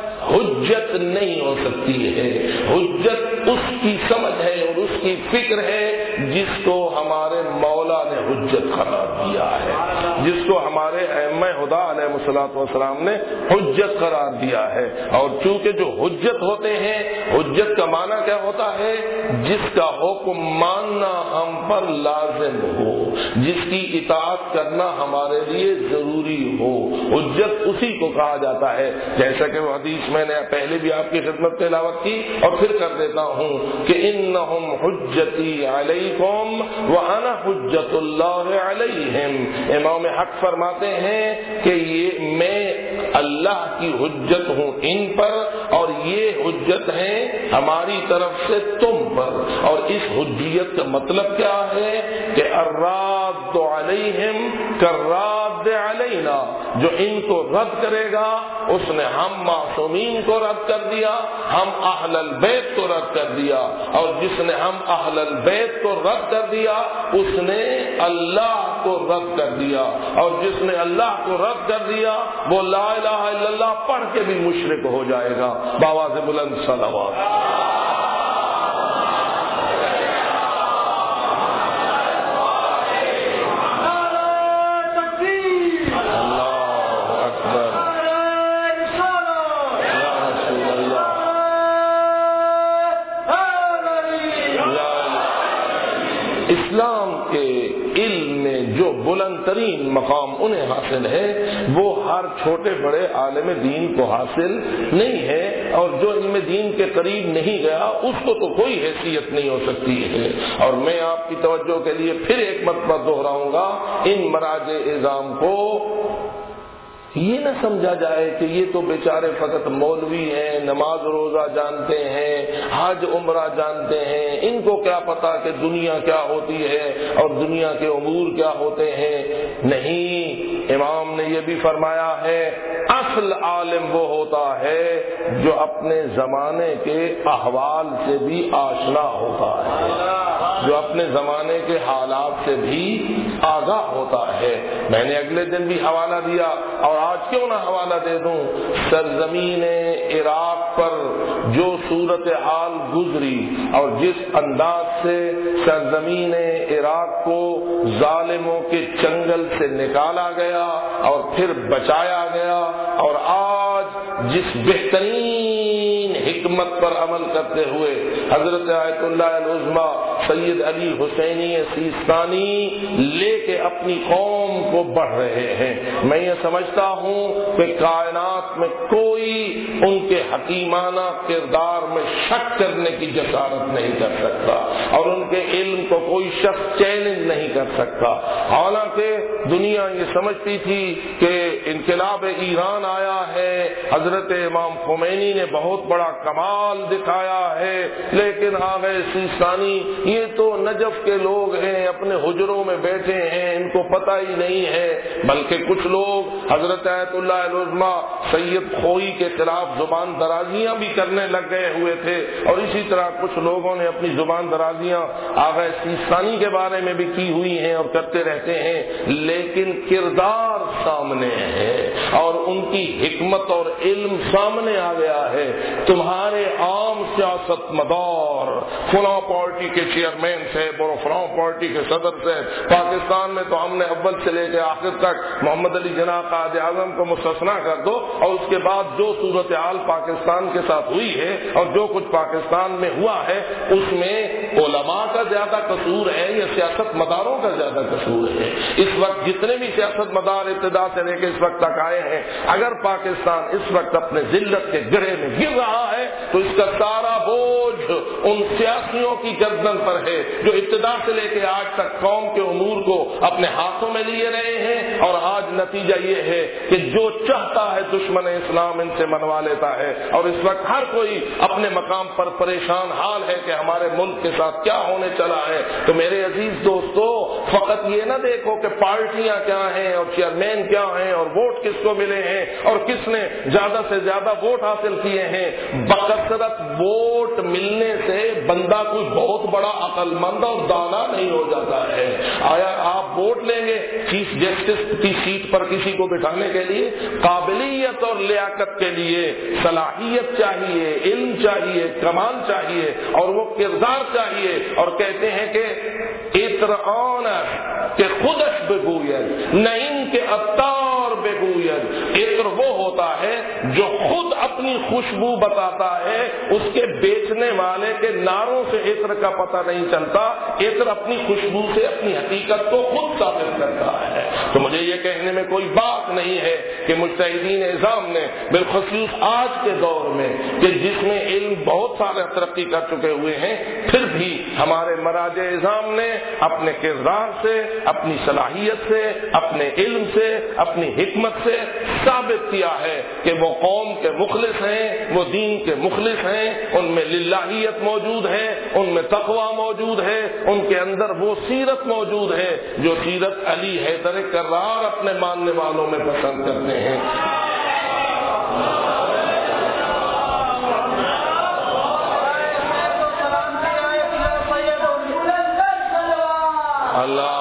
حجت نہیں ہو سکتی ہے۔ حجت اس کی سمجھ ہے اور اس کی فکر ہے جس کو ہمارے مولا نے حجت قرار دیا ہے، جس کو ہمارے ائمہ ہدی علیہ الصلوۃ والسلام نے حجت قرار دیا ہے۔ اور چونکہ جو حجت ہوتے ہیں، حجت کا معنی کیا ہوتا ہے؟ جس کا حکم ماننا ہم پر لازم ہو، جس کی اطاعت کرنا ہمارے لیے ضروری ہو، حجت اسی کو کہا جاتا ہے۔ جیسا کہ وہ حدیث میں نے پہلے بھی آپ کی خدمت تلاوت کی اور پھر کر دیتا ہوں کہ انہم حجتی علیکم وانا حجت اللہ علیہم۔ امام حق فرماتے ہیں کہ یہ میں اللہ کی حجت ہوں ان پر، اور یہ حجت ہے ہماری طرف سے تم پر۔ اور اس حجیت کا مطلب کیا ہے کہ الراد علیہم کالراد علینا، جو ان کو رد کرے گا اس نے ہم معصومین کو رد کر دیا، ہم اہل البیت کو رد کر دیا، اور جس نے ہم اہل البیت کو رد کر دیا اس نے اللہ کو رد کر دیا، اور جس نے اللہ کو رد کر دیا وہ لا الہ الا اللہ پڑھ کے بھی مشرک ہو جائے گا۔ باواز بلند صلوات۔ اسلام کے علم میں جو بلند ترین مقام انہیں حاصل ہے وہ ہر چھوٹے بڑے عالم دین کو حاصل نہیں ہے، اور جو علم دین کے قریب نہیں گیا اس کو تو کوئی حیثیت نہیں ہو سکتی ہے۔ اور میں آپ کی توجہ کے لیے پھر ایک مرتبہ دہراؤں گا، ان مراجع عظام کو یہ نہ سمجھا جائے کہ یہ تو بیچارے فقط مولوی ہیں، نماز روزہ جانتے ہیں، حج عمرہ جانتے ہیں، ان کو کیا پتا کہ دنیا کیا ہوتی ہے اور دنیا کے امور کیا ہوتے ہیں۔ نہیں، امام نے یہ بھی فرمایا ہے اصل عالم وہ ہوتا ہے جو اپنے زمانے کے احوال سے بھی آشنا ہوتا ہے، جو اپنے زمانے کے حالات سے بھی آگاہ ہوتا ہے۔ میں نے اگلے دن بھی حوالہ دیا اور آج کیوں نہ حوالہ دے دوں، سرزمین عراق پر جو صورتحال گزری اور جس انداز سے سرزمین عراق کو ظالموں کے چنگل سے نکالا گیا اور پھر بچایا گیا، اور آج جس بہترین حکمت پر عمل کرتے ہوئے حضرت آیت اللہ العظمی سید علی حسینی سیستانی لے کے اپنی قوم کو بڑھ رہے ہیں، میں یہ سمجھتا ہوں کہ کائنات میں کوئی ان کے حکیمانہ کردار میں شک کرنے کی جسارت نہیں کر سکتا، اور ان کے علم کو کوئی شخص چیلنج نہیں کر سکتا۔ حالانکہ دنیا یہ سمجھتی تھی کہ انقلاب ایران آیا ہے، حضرت امام خمینی نے بہت بڑا کمال دکھایا ہے، لیکن آ گئے سیستانی، یہ تو نجف کے لوگ ہیں، اپنے حجروں میں بیٹھے ہیں، ان کو پتہ ہی نہیں ہے۔ بلکہ کچھ لوگ حضرت آیت اللہ العظمی سید خوئی کے خلاف زبان درازیاں بھی کرنے لگ گئے ہوئے تھے، اور اسی طرح کچھ لوگوں نے اپنی زبان درازیاں آغا سیستانی کے بارے میں بھی کی ہوئی ہیں اور کرتے رہتے ہیں، لیکن کردار سامنے ہے اور ان کی حکمت اور علم سامنے آ گیا ہے۔ تمہارے عام سیاست مدار फलां पार्टी के चेयरमैन साहब और फलां पार्टी के सदर साहब। पाकिस्तान में तो हमने अव्वल से लेकर आखिर तक मोहम्मद अली जिन्ना कायद आजम को मुस्तस्ना कर दो, और उसके बाद जो सूरत हाल पाकिस्तान के साथ हुई है और जो कुछ पाकिस्तान में हुआ है उसमें उलमा का ज्यादा कसूर है या सियासत मदारों का ज्यादा कसूर है। इस वक्त जितने भी सियासत मदार इब्तिदा से लेकर इस वक्त तक आए हैं, अगर पाकिस्तान इस वक्त अपने जिल्लत के गड्ढे में गिर रहा है तो इसका सारा बोझ उन सियासियों की गर्दन पर है जो इब्तिदा से लेकर आज तक कौम के उमूर को अपने हाथों में लिए रहे हैं, और आज नतीजा ये है कि जो चाहता है दुश्मन इस्लाम इनसे मनवा लेता है। और इस वक्त हर कोई अपने मकाम पर परेशान हाल है कि हमारे मुल्क के साथ क्या होने चला है। तो मेरे अजीज दोस्तों, फकत ये ना देखो कि पार्टियां क्या हैं और चेयरमैन क्या हैं और वोट किसको मिले हैं और किसने ज्यादा से ज्यादा वोट हासिल किए हैं। बकसरत वोट मिलने से बंदा कोई बहुत बड़ा अक्लमंद और दाना नहीं हो जाता है। आया आप वोट लेंगे चीफ जस्टिस की सीट पर किसी को बिठाने के लिए, काबिलियत और लियाकत के लिए सलाहियत चाहिए, इल्म चाहिए, कमाल चाहिए और वो किरदार चाहिए। और कहते हैं कि इतरान के खुदश बेगूयत नईम के अत्तार बेगूयत। इत्र वो होता है जो खुद अपनी खुशबू बताता है, उसके बेचने वाले के नारों से इत्र का पता नहीं चलता। इत्र अपनी खुशबू से अपनी हकीकत को खुद साबित करता है। तो मुझे ये कहने में कोई बात नहीं है कि मुज्तहिदीन इज़ाम ने बिलखुसूस आज के दौर में कि जिसमें इल्म बहुत सारे तरक्की कर चुके हुए हैं, फिर भी हमारे मराजे इज़ाम ने अपने किरदार से, अपनी सलाहियत से, अपने इल्म से, अपनी हिकमत से साबित किया है कि वो कौम के मुखलिस हैं, वो दीन के मुखलिस हैं, उनमें लिल्लाहियत मौजूद है, उनमें तकवा मौजूद है, उनके अंदर वो सीरत मौजूद है जो सीरत अली हैदर कर्रार अपने मानने वालों में पसंद करते हैं। अल्लाह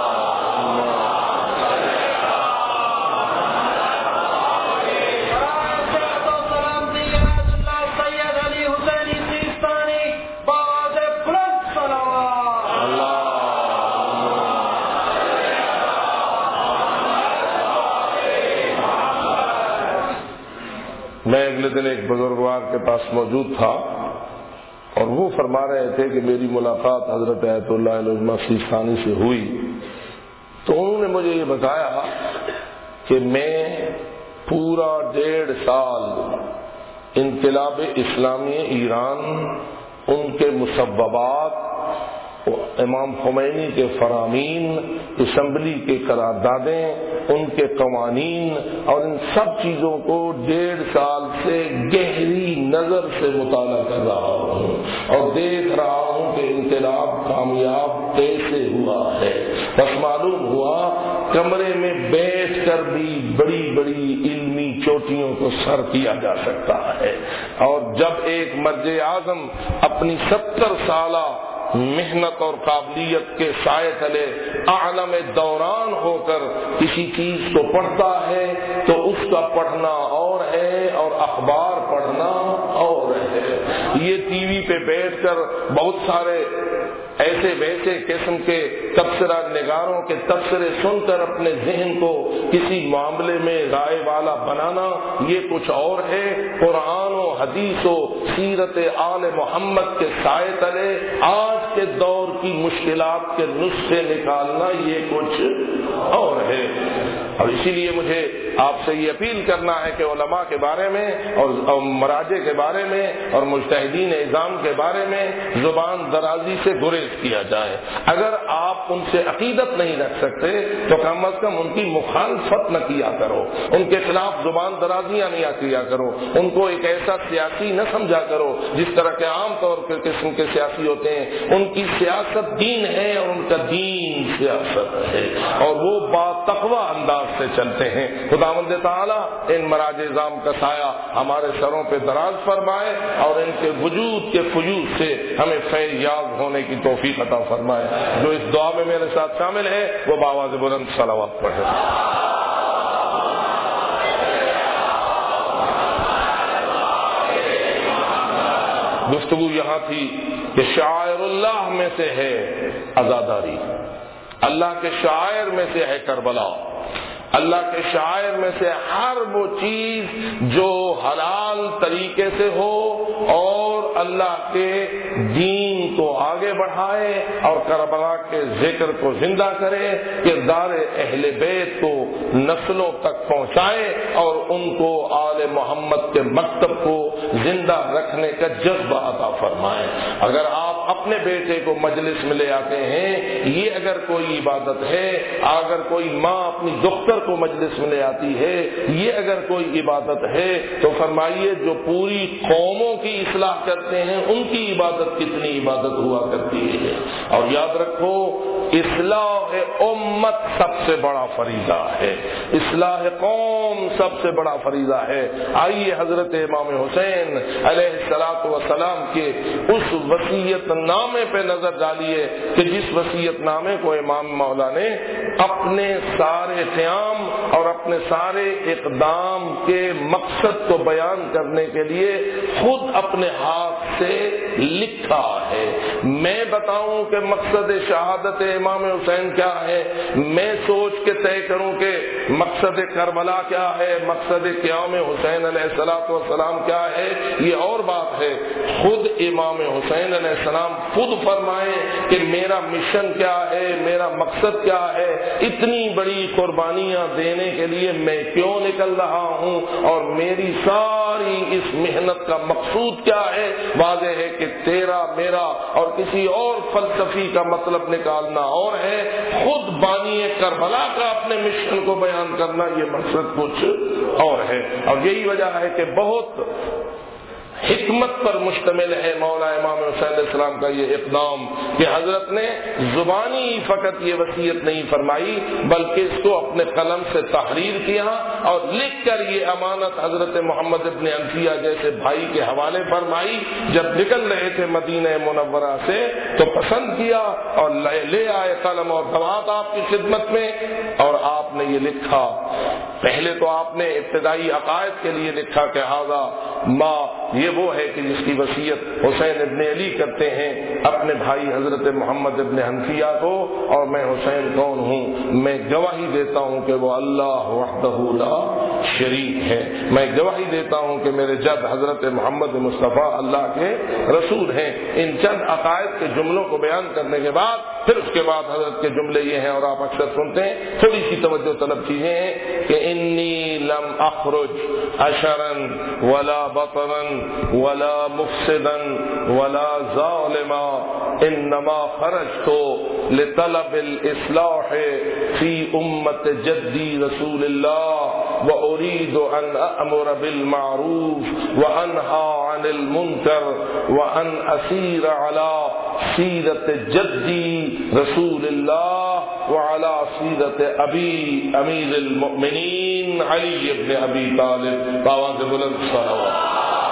मैं अगले दिन एक बुजुर्गवार के पास मौजूद था और वो फरमा रहे थे कि मेरी मुलाकात हजरत आयतुल्लाह उलमा सिस्तानी से हुई। तो उन्होंने मुझे ये बताया कि मैं पूरा 1.5 साल इनकलाब इस्लामी ईरान, उनके मुसव्वबात, इमाम खुमैनी के फरामीन, असम्बली के करारदादें, उनके कवानीन और इन सब चीजों को 1.5 साल से गहरी नजर से मुताला कर रहा हूँ और देख रहा हूँ कि इनकलाब कामयाब कैसे हुआ है। बस मालूम हुआ कमरे में बैठकर भी बड़ी बड़ी इल्मी चोटियों को सर किया जा सकता है। और जब एक मर्ज आजम अपनी 70 साला मेहनत और काबिलियत के साए तले आलम दौरान होकर किसी चीज को पढ़ता है तो उसका पढ़ना और है और अखबार पढ़ना और है। ये टीवी पे बैठकर बहुत सारे ऐसे वैसे किस्म के तबसरा निगारों के तबसरे सुनकर अपने जहन को किसी मामले में राय वाला बनाना, ये कुछ और है। कुरान और हदीस और सीरत आले मोहम्मद के साए तले आज के दौर की मुश्किलात के नुस्खे निकालना, ये कुछ और है। और इसीलिए मुझे आपसे ये अपील करना है कि उलमा के बारे में और मराजे के बारे में और मुज्तहिदीन इज़ाम के बारे में जुबान दराजी से गुरेज किया जाए। अगर आप उनसे अकीदत नहीं रख सकते तो कम अज कम उनकी मुखालफत न किया करो, उनके खिलाफ जुबान दराजियां नहीं किया करो, उनको एक ऐसा सियासी न समझा करो जिस तरह के आम तौर के किस्म के सियासी होते हैं। उनकी सियासत दीन है और उनका दीन सियासत है और वो बातक़वा अंदाज से चलते हैं। खुदावंद ताला इन मराज-ए-इज़ाम का साया हमारे सरों पे दराज फरमाए और इनके वजूद के फयूज से हमें फैयाज होने की तौफीक अता फरमाए। जो इस दुआ में मेरे साथ शामिल है वो बावाज़ बुलंद सलावत पढ़े। گفتگو یہاں تھی کہ شعائر اللہ میں سے ہے عزاداری، اللہ کے شاعر میں سے ہے کربلا، اللہ کے شاعر میں سے ہر وہ چیز جو حلال طریقے سے ہو اور اللہ کے دین کو آگے بڑھائے اور کربلا کے ذکر کو زندہ کرے، کردار اہل بیت کو نسلوں تک پہنچائے اور ان کو آل محمد کے مکتب کو زندہ رکھنے کا جذبہ عطا فرمائے۔ اگر آپ اپنے بیٹے کو مجلس میں لے آتے ہیں، یہ اگر کوئی عبادت ہے، اگر کوئی ماں اپنی دختر کو مجلس میں لے آتی ہے، یہ اگر کوئی عبادت ہے، تو فرمائیے جو پوری قوموں کی اصلاح کرتے ہیں ان کی عبادت کتنی عبادت ہوا کرتی ہے۔ اور یاد رکھو اصلاح امت سب سے بڑا فریضہ ہے، اصلاح قوم سب سے بڑا فریضہ ہے۔ آئیے حضرت امام حسین علیہ الصلوۃ والسلام کے اس وصیت نامے پہ نظر ڈالیے کہ جس وصیت نامے کو امام مولا نے اپنے سارے قیام اور اپنے سارے اقدام کے مقصد کو بیان کرنے کے لیے خود اپنے ہاتھ سے لکھا ہے۔ میں بتاؤں کہ مقصد شہادت امام حسین کیا ہے، میں سوچ کے طے کروں کہ مقصد کربلا کیا ہے، مقصد قیام حسین علیہ الصلوۃ والسلام کیا ہے، یہ اور بات ہے۔ خود امام حسین علیہ السلام خود فرمائیں کہ میرا مشن کیا ہے، میرا مقصد کیا ہے، اتنی بڑی قربانیاں دینے کے لیے میں کیوں نکل رہا ہوں اور میری ساری اس محنت کا مقصود کیا ہے۔ واضح ہے کہ تیرا میرا اور کسی اور فلسفی کا مطلب نکالنا اور ہے، خود بانی کربلا کا اپنے مشن کو بیان کرنا یہ مقصد کچھ اور ہے۔ اور یہی وجہ ہے کہ بہت حکمت پر مشتمل ہے مولا امام حسین علیہ السلام کا یہ اقدام کہ حضرت نے زبانی فقط یہ وصیت نہیں فرمائی بلکہ اس کو اپنے قلم سے تحریر کیا اور لکھ کر یہ امانت حضرت محمد ابن انفیہ جیسے بھائی کے حوالے فرمائی۔ جب نکل رہے تھے مدینہ منورہ سے تو پسند کیا اور لے آئے قلم اور دوات آپ کی خدمت میں، اور آپ نے یہ لکھا۔ پہلے تو آپ نے ابتدائی عقائد کے لیے لکھا کہ ھذا ماں، یہ وہ ہے کہ جس کی وصیت حسین ابن علی کرتے ہیں اپنے بھائی حضرت محمد ابن حنفیہ کو، اور میں حسین کون ہوں، میں گواہی دیتا ہوں کہ وہ اللہ وحدہ لا شریک ہے، میں گواہی دیتا ہوں کہ میرے جد حضرت محمد مصطفیٰ اللہ کے رسول ہیں۔ ان چند عقائد کے جملوں کو بیان کرنے کے بعد پھر اس کے بعد حضرت کے جملے یہ ہیں، اور آپ اکثر سنتے ہیں، تھوڑی سی توجہ طلب چیزیں ہیں کہ انی لم اخرج اشرا ولا بطرا ولا مفسدا ولا ظالما انما خرجت لطلب الاصلاح في امة جدي رسول الله واريد ان امر بالمعروف وانهى عن المنكر وان اسير على سيرة جدي رسول الله وعلى سيرة ابي امير المؤمنين علي بن ابي طالب باواز بلند صلوات۔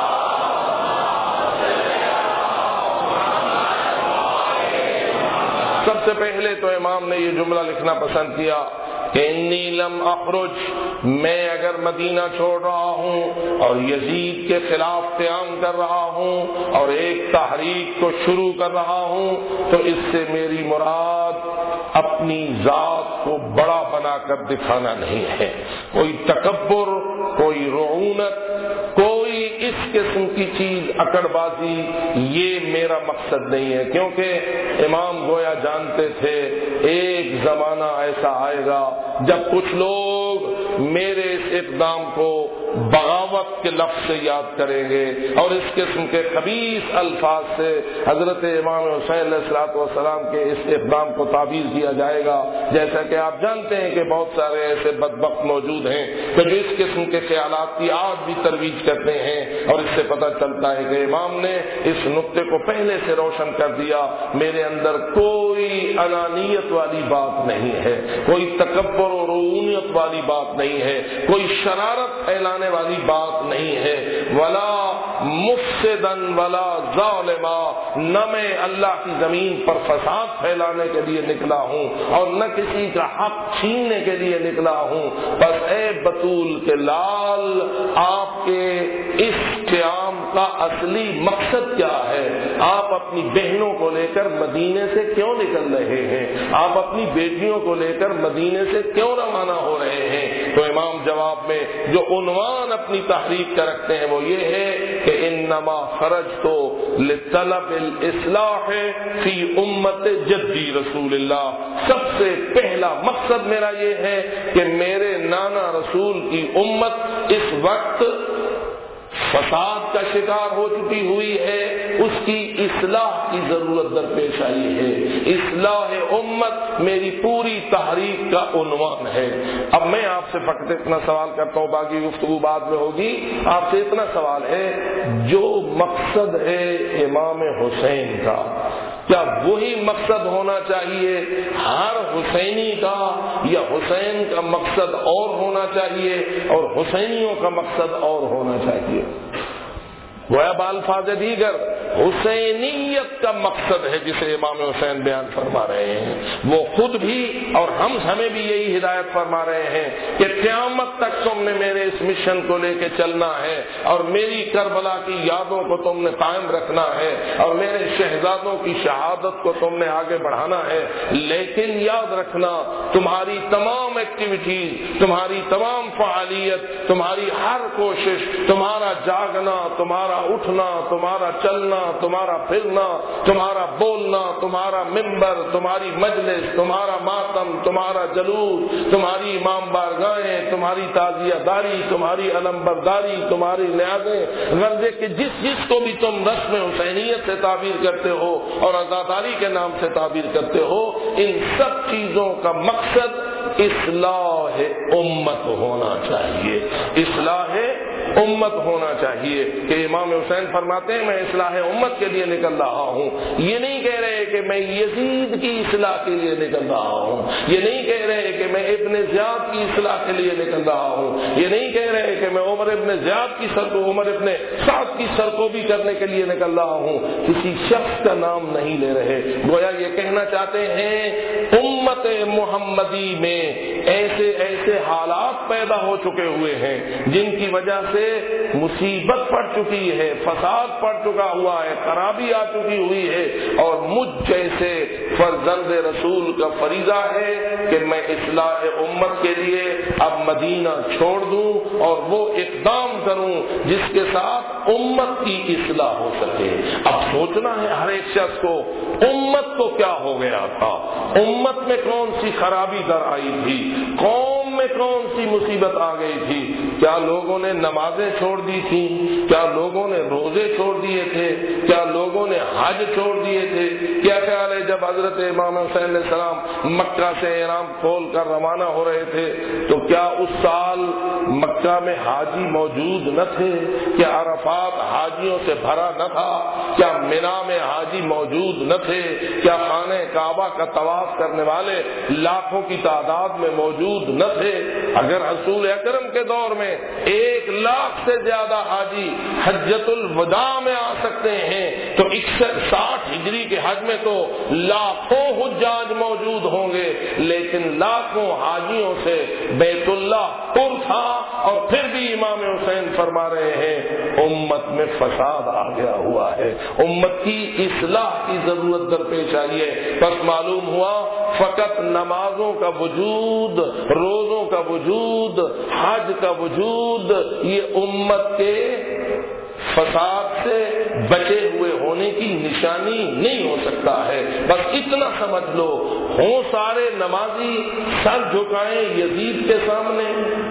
سب سے پہلے تو امام نے یہ جملہ لکھنا پسند کیا کہ انی لم اخرج، میں اگر مدینہ چھوڑ رہا ہوں اور یزید کے خلاف قیام کر رہا ہوں اور ایک تحریک کو شروع کر رہا ہوں تو اس سے میری مراد اپنی ذات کو بڑا بنا کر دکھانا نہیں ہے، کوئی تکبر، کوئی رعونت، کوئی اس قسم کی چیز اکڑ بازی، یہ میرا مقصد نہیں ہے، کیونکہ امام گویا جانتے تھے ایک زمانہ ایسا آئے گا جب کچھ لوگ میرے اس اقدام کو بغاوت کے لفظ سے یاد کریں گے اور اس قسم کے خبیث الفاظ سے حضرت امام حسین علیہ الصلوۃ والسلام کے اس اقدام کو تعبیر کیا جائے گا۔ جیسا کہ آپ جانتے ہیں کہ بہت سارے ایسے بدبخت موجود ہیں کہ جو اس قسم کے خیالات کی آج بھی ترویج کرتے ہیں، اور اس سے پتہ چلتا ہے کہ امام نے اس نقطے کو پہلے سے روشن کر دیا، میرے اندر کوئی انانیت والی بات نہیں ہے، کوئی تکبر اور رعونت والی بات نہیں ہے، کوئی شرارت پھیلانے والی بات نہیں ہے، ولا مفسدن ولا ظالما، نہ میں اللہ کی زمین پر فساد پھیلانے کے لیے نکلا ہوں اور نہ کسی کا حق چھیننے کے لیے نکلا ہوں۔ بس اے بطول کے لال، آپ کے اس قیام کا اصلی مقصد کیا ہے؟ آپ اپنی بہنوں کو لے کر مدینے سے کیوں نکل رہے ہیں؟ آپ اپنی بیٹیوں کو لے کر مدینے سے کیوں روانہ ہو رہے ہیں؟ تو امام جواب میں جو عنوان اپنی تحریک کا رکھتے ہیں وہ یہ ہے کہ انما خرجت لطلب الاصلاح فی امت جدی رسول اللہ، سب سے پہلا مقصد میرا یہ ہے کہ میرے نانا رسول کی امت اس وقت فساد کا شکار ہو چکی ہوئی ہے، اس کی اصلاح کی ضرورت درپیش آئی ہے۔ اصلاح امت میری پوری تحریک کا عنوان ہے۔ اب میں آپ سے فقط اتنا سوال کرتا ہوں، باقی گفتگو بعد میں ہوگی۔ آپ سے اتنا سوال ہے، جو مقصد ہے امام حسین کا، کیا وہی مقصد ہونا چاہیے ہر حسینی کا، یا حسین کا مقصد اور ہونا چاہیے اور حسینیوں کا مقصد اور ہونا چاہیے؟ گویا بالفاظ دیگر حسینیت کا مقصد ہے جسے امام حسین بیان فرما رہے ہیں، وہ خود بھی اور ہمیں بھی یہی ہدایت فرما رہے ہیں کہ قیامت تک تم نے میرے اس مشن کو لے کے چلنا ہے اور میری کربلا کی یادوں کو تم نے قائم رکھنا ہے اور میرے شہزادوں کی شہادت کو تم نے آگے بڑھانا ہے۔ لیکن یاد رکھنا، تمہاری تمام ایکٹیویٹیز، تمہاری تمام فعالیت، تمہاری ہر کوشش، تمہارا جاگنا، تمہارا اٹھنا، تمہارا چلنا، تمہارا پھرنا، تمہارا بولنا، تمہارا ممبر، تمہاری مجلس، تمہارا ماتم، تمہارا جلوس، تمہاری امام بارگاہیں، تمہاری تعزیہ داری، تمہاری علم برداری، تمہاری نیازیں، غرضے کہ جس کو بھی تم رسم حسینیت سے تعبیر کرتے ہو اور عزاداری کے نام سے تعبیر کرتے ہو، ان سب چیزوں کا مقصد اصلاح امت ہونا چاہیے، اصلاح امت ہونا چاہیے۔ کہ امام حسین فرماتے ہیں میں اصلاح امت کے لیے نکل رہا ہوں، یہ نہیں کہہ رہے کہ میں یزید کی اصلاح کے لیے نکل رہا ہوں، یہ نہیں کہہ رہے کہ میں ابن زیاد کی اصلاح کے لیے نکل رہا ہوں، یہ نہیں کہہ رہے کہ میں عمر ابن زیاد کی عمر ابن سعد کی سرکوبی کرنے کے لیے نکل رہا ہوں، کسی شخص کا نام نہیں لے رہے۔ گویا یہ کہنا چاہتے ہیں امت محمدی میں ایسے ایسے حالات پیدا ہو چکے ہوئے ہیں جن کی وجہ سے مصیبت پڑ چکی ہے، فساد پڑ چکا ہوا ہے، خرابی آ چکی ہوئی ہے، اور مجھ جیسے فرزند رسول کا فریضہ ہے کہ میں اصلاح امت کے لیے اب مدینہ چھوڑ دوں اور وہ اقدام کروں جس کے ساتھ امت کی اصلاح ہو سکے۔ اب سوچنا ہے ہر ایک شخص کو، امت کو کیا ہو گیا تھا، امت میں کون سی خرابی در آئی تھی، قوم میں کون سی مصیبت آ گئی تھی؟ کیا لوگوں نے نمازیں چھوڑ دی تھی؟ کیا لوگوں نے روزے چھوڑ دیے تھے؟ کیا لوگوں نے حج چھوڑ دیے تھے؟ کیا خیال ہے جب حضرت امام حسین علیہ السلام مکہ سے احرام کھول کر روانہ ہو رہے تھے تو کیا اس سال مکہ میں حاجی موجود نہ تھے؟ کیا عرفات حاجیوں سے بھرا نہ تھا؟ کیا مینا میں حاجی موجود نہ تھے؟ کیا خانہ کعبہ کا طواف کرنے والے لاکھوں کی تعداد میں موجود نہ تھے؟ اگر رسول اکرم کے دور میں 1 لاکھ سے زیادہ حاجی حجۃ الوداع میں آ سکتے ہیں تو 61-60 ہجری کے حج میں تو لاکھوں حجاج موجود ہوں گے، لیکن لاکھوں حاجیوں سے بیت اللہ پر تھا، اور پھر بھی امام حسین فرما رہے ہیں امت میں فساد آ گیا ہوا ہے، امت کی اصلاح کی ضرورت درپیش آئی ہے۔ بس معلوم ہوا فقط نمازوں کا وجود، روزوں کا وجود، حج کا وجود یہ امت کے فساد سے بچے ہوئے ہونے کی نشانی نہیں ہو سکتا ہے۔ بس اتنا سمجھ لو، ہوں سارے نمازی سر جھکائیں یزید کے سامنے،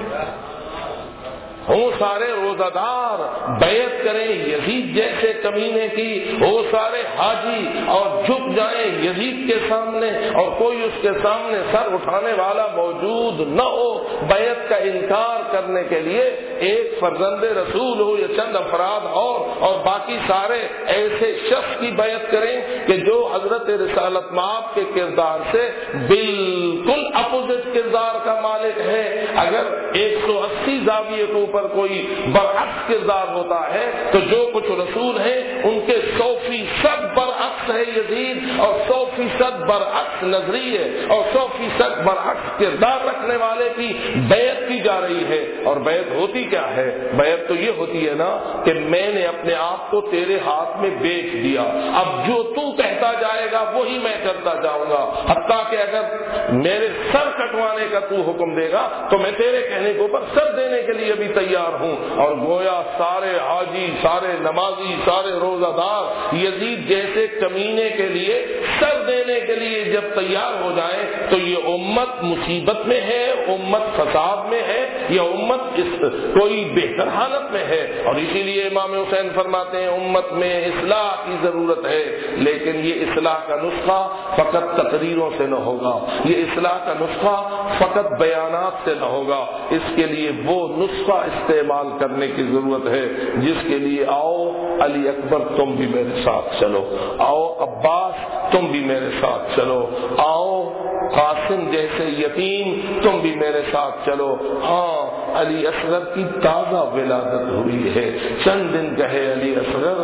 ہوں سارے روزہ دار بیعت کریں یزید جیسے کمینے کی، وہ سارے حاجی اور جھک جائیں یزید کے سامنے، اور کوئی اس کے سامنے سر اٹھانے والا موجود نہ ہو بیعت کا انکار کرنے کے لیے، ایک فرزند رسول ہو یا چند افراد اور باقی سارے ایسے شخص کی بیعت کریں کہ جو حضرت رسالت مآب کے کردار سے بالکل اپوزٹ کردار کا مالک ہے۔ اگر 180 زاویے کو پر کوئی برعکس کردار ہوتا ہے تو جو کچھ رسول ہیں ان کے 100% برعکس برعکس ہے یزید اور 100% برعکس نظریے اور 100% برعکس کردار رکھنے والے کی بیعت کی جا رہی ہے. اور بیعت ہوتی کیا ہے؟ بیعت تو یہ ہوتی ہے نا کہ میں نے اپنے آپ کو تیرے ہاتھ میں بیچ دیا, اب جو تو کہتا جائے گا وہی میں کرتا جاؤں گا, حتیٰ کہ اگر میرے سر کٹوانے کا تو حکم دے گا تو میں تیرے کہنے کے اوپر سر دینے کے لیے بھی تیار ہوں. اور گویا سارے حاجی, سارے نمازی, سارے روزہ دار یزید جیسے کمینے کے لیے سر دینے کے لیے جب تیار ہو جائیں تو یہ امت مصیبت میں ہے, امت فساد میں ہے, یا امت کوئی بہتر حالت میں ہے. اور اسی لیے امام حسین فرماتے ہیں امت میں اصلاح کی ضرورت ہے, لیکن یہ اصلاح کا نسخہ فقط تقریروں سے نہ ہوگا, یہ اصلاح کا نسخہ فقط بیانات سے نہ ہوگا. اس کے لیے وہ نسخہ استعمال کرنے کی ضرورت ہے جس کے لیے آؤ علی اکبر تم بھی میرے ساتھ چلو, آؤ عباس تم بھی میرے ساتھ چلو, آؤ قاسم جیسے یتیم تم بھی میرے ساتھ چلو. ہاں علی اصغر کی تازہ ولادت ہوئی ہے, چند دن کہے علی اصغر,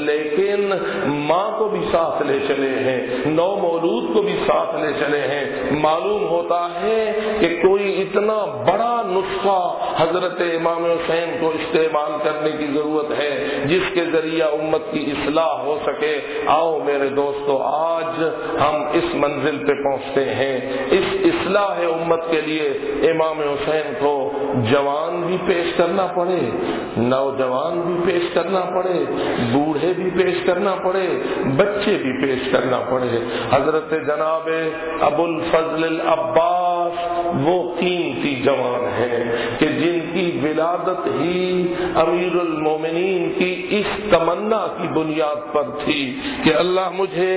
لیکن ماں کو بھی ساتھ لے چلے ہیں, نو مولود کو بھی ساتھ لے چلے ہیں. معلوم ہوتا ہے کہ کوئی اتنا بڑا نسخہ حضرت امام حسین کو استعمال کرنے کی ضرورت ہے جس کے ذریعہ امت کی اصلاح ہو سکے. آؤ میرے دوستو, آج ہم اس منزل پہ پہنچتے ہیں. اس اصلاح امت کے لیے امام حسین کو جوان بھی پیش کرنا پڑے, نوجوان بھی پیش کرنا پڑے, بوڑھے بھی پیش کرنا پڑے, بچے بھی پیش کرنا پڑے. حضرت جناب ابو الفضل العباس وہ قیمتی جوان ہیں کہ جن کی ولادت ہی امیر المومنین کی اس تمنا کی بنیاد پر تھی کہ اللہ مجھے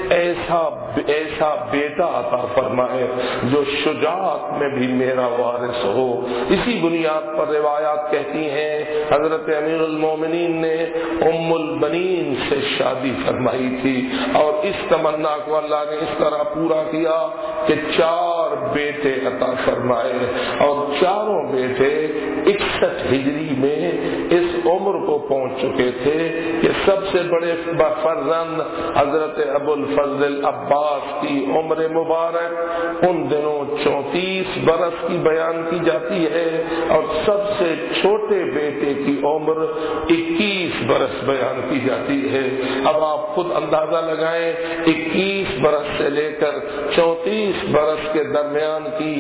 ایسا بیٹا عطا فرمائے جو شجاعت میں بھی میرا وارث ہو. اسی بنیاد پر روایات کہتی ہیں حضرت امیر المومنین نے ام البنین سے شادی فرمائی تھی, اور اس تمنا کو اللہ نے اس طرح پورا کیا کہ 4 بیٹے عطا فرمائے, اور چاروں بیٹے 61 ہجری میں اس عمر کو پہنچ چکے تھے کہ سب سے بڑے فرزند حضرت ابو الفضل العباس کی عمر مبارک ان دنوں 34 برس کی بیان کی جاتی ہے, اور سب سے چھوٹے بیٹے کی عمر 21 برس بیان کی جاتی ہے. اب آپ خود اندازہ لگائیں, 21 برس سے لے کر 34 برس کے درمیان کی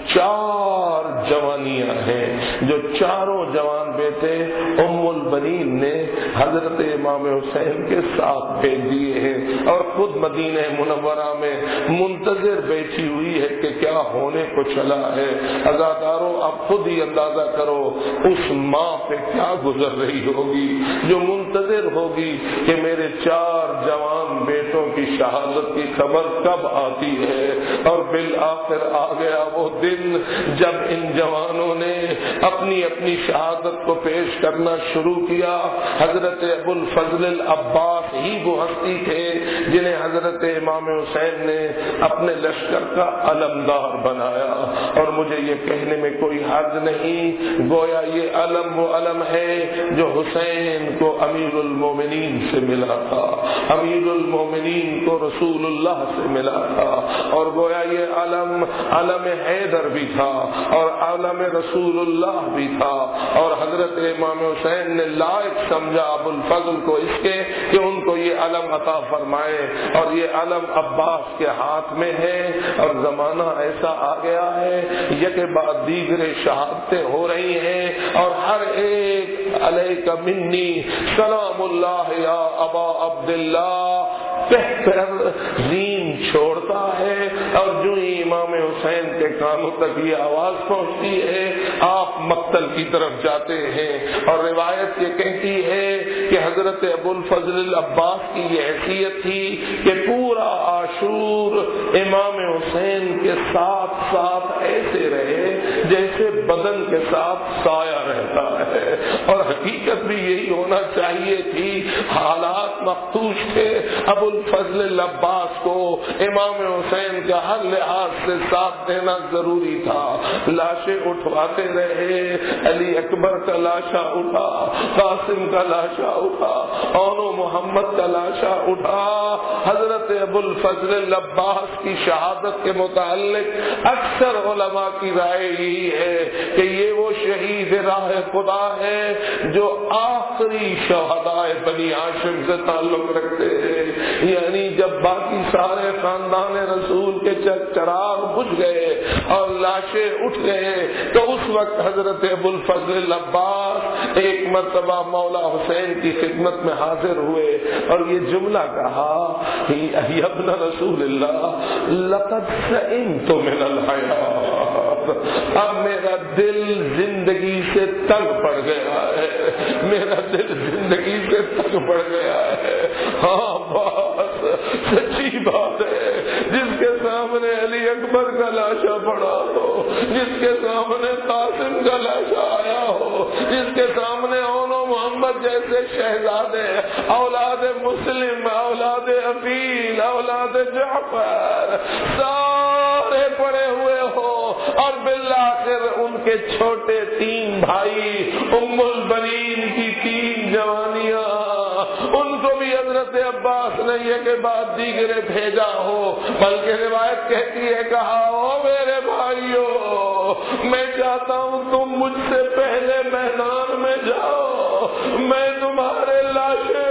4 جوانیاں ہیں جو چاروں جوان بیٹے ام البنین نے حضرت امام حسین کے ساتھ بھیج دیے ہیں, اور خود مدینہ منورہ میں منتظر بیٹھی ہوئی ہے کہ کیا ہونے کو چلا ہے. عزاداروں آپ خود ہی اندازہ کرو اس ماں پہ کیا گزر رہی ہوگی جو منتظر ہوگی کہ میرے 4 جوان بیٹوں کی شہادت کی خبر کب آتی ہے. اور بالآخر آ گیا وہ دن جب ان جوانوں نے اپنی اپنی شہادت کو پیش کرنا شروع کیا. حضرت ابو الفضل العباس ہی وہ ہستی تھے جنہیں حضرت امام حسین نے اپنے لشکر کا علمدار بنایا. اور مجھے یہ کہنے میں کوئی حرج نہیں, گویا یہ علم وہ علم ہے جو حسین کو امیر المومنین سے ملا تھا, امیر المومنین کو رسول اللہ سے ملا تھا, اور گویا یہ علم حیدر بھی تھا اور علم رسول اللہ بھی تھا. اور حضرت امام حسین نے لائق سمجھا ابو الفضل کو اس کے کہ ان کو یہ علم عطا فرمائے, اور یہ علم عباس کے ہاتھ میں ہے. اور زمانہ ایسا آ گیا ہے یک بعد دیگر شہادتیں ہو رہی ہیں, اور ہر ایک علیک منی سلام اللہ یا ابا عبداللہ کہہ کر زین چھوڑتا ہے. اور جو ہی امام حسین کے کانوں تک یہ آواز پہنچتی ہے آپ مقتل کی طرف جاتے ہیں. اور روایت یہ کہتی ہے کہ حضرت ابو الفضل العباس کی یہ حیثیت تھی کہ پورا عاشور امام حسین کے ساتھ ساتھ ایسے رہے جیسے بدن کے ساتھ سایہ رہتا ہے، اور حقیقت بھی یہی ہونا چاہیے تھی۔ حالات مختوش تھے، ابو الفضل العباس کو امام حسین کا ہر لحاظ سے ساتھ دینا ضروری تھا۔ لاشیں اٹھواتے رہے، علی اکبر کا لاشا اٹھا، قاسم کا لاشا اٹھا، اور محمد کا لاشا اٹھا۔ حضرت ابو الفضل العباس کی شہادت کے متعلق اکثر علماء کی رائے یہی ہے کہ یہ وہ شہید راہ خدا ہے جو آخری شہدائے بنی ہاشم سے تعلق رکھتے ہیں، یعنی جب باقی سارے خاندان رسول کے چراغ بجھ گئے اور لاشیں اٹھ گئے تو اس وقت حضرت ابو الفضل العباس ایک مرتبہ مولا حسین کی خدمت میں حاضر ہوئے اور یہ جملہ کہا، یا ابن رسول اللہ لقد سئمت من الحیات، اب میرا دل زندگی سے تنگ پڑ گیا ہے، میرا دل زندگی سے تنگ پڑ گیا ہے۔ ہاں بات سچی بات ہے، جس کے سامنے علی اکبر کا لاشا پڑا ہو، جس کے سامنے قاسم کا لاشا آیا ہو، جس کے سامنے اونو محمد جیسے شہزادے، اولاد مسلم، اولاد عقیل، اولاد جعفر سارے پڑے ہوئے ہو، اور بالآخر ان کے چھوٹے تین بھائی ام البنین کی تین جوانیاں، ان کو بھی حضرت عباس نے یہ کے بعد دیگرے بھیجا ہو، بلکہ روایت کہتی ہے کہا، او میرے بھائیو میں چاہتا ہوں تم مجھ سے پہلے میدان میں جاؤ، میں تمہارے لاشیں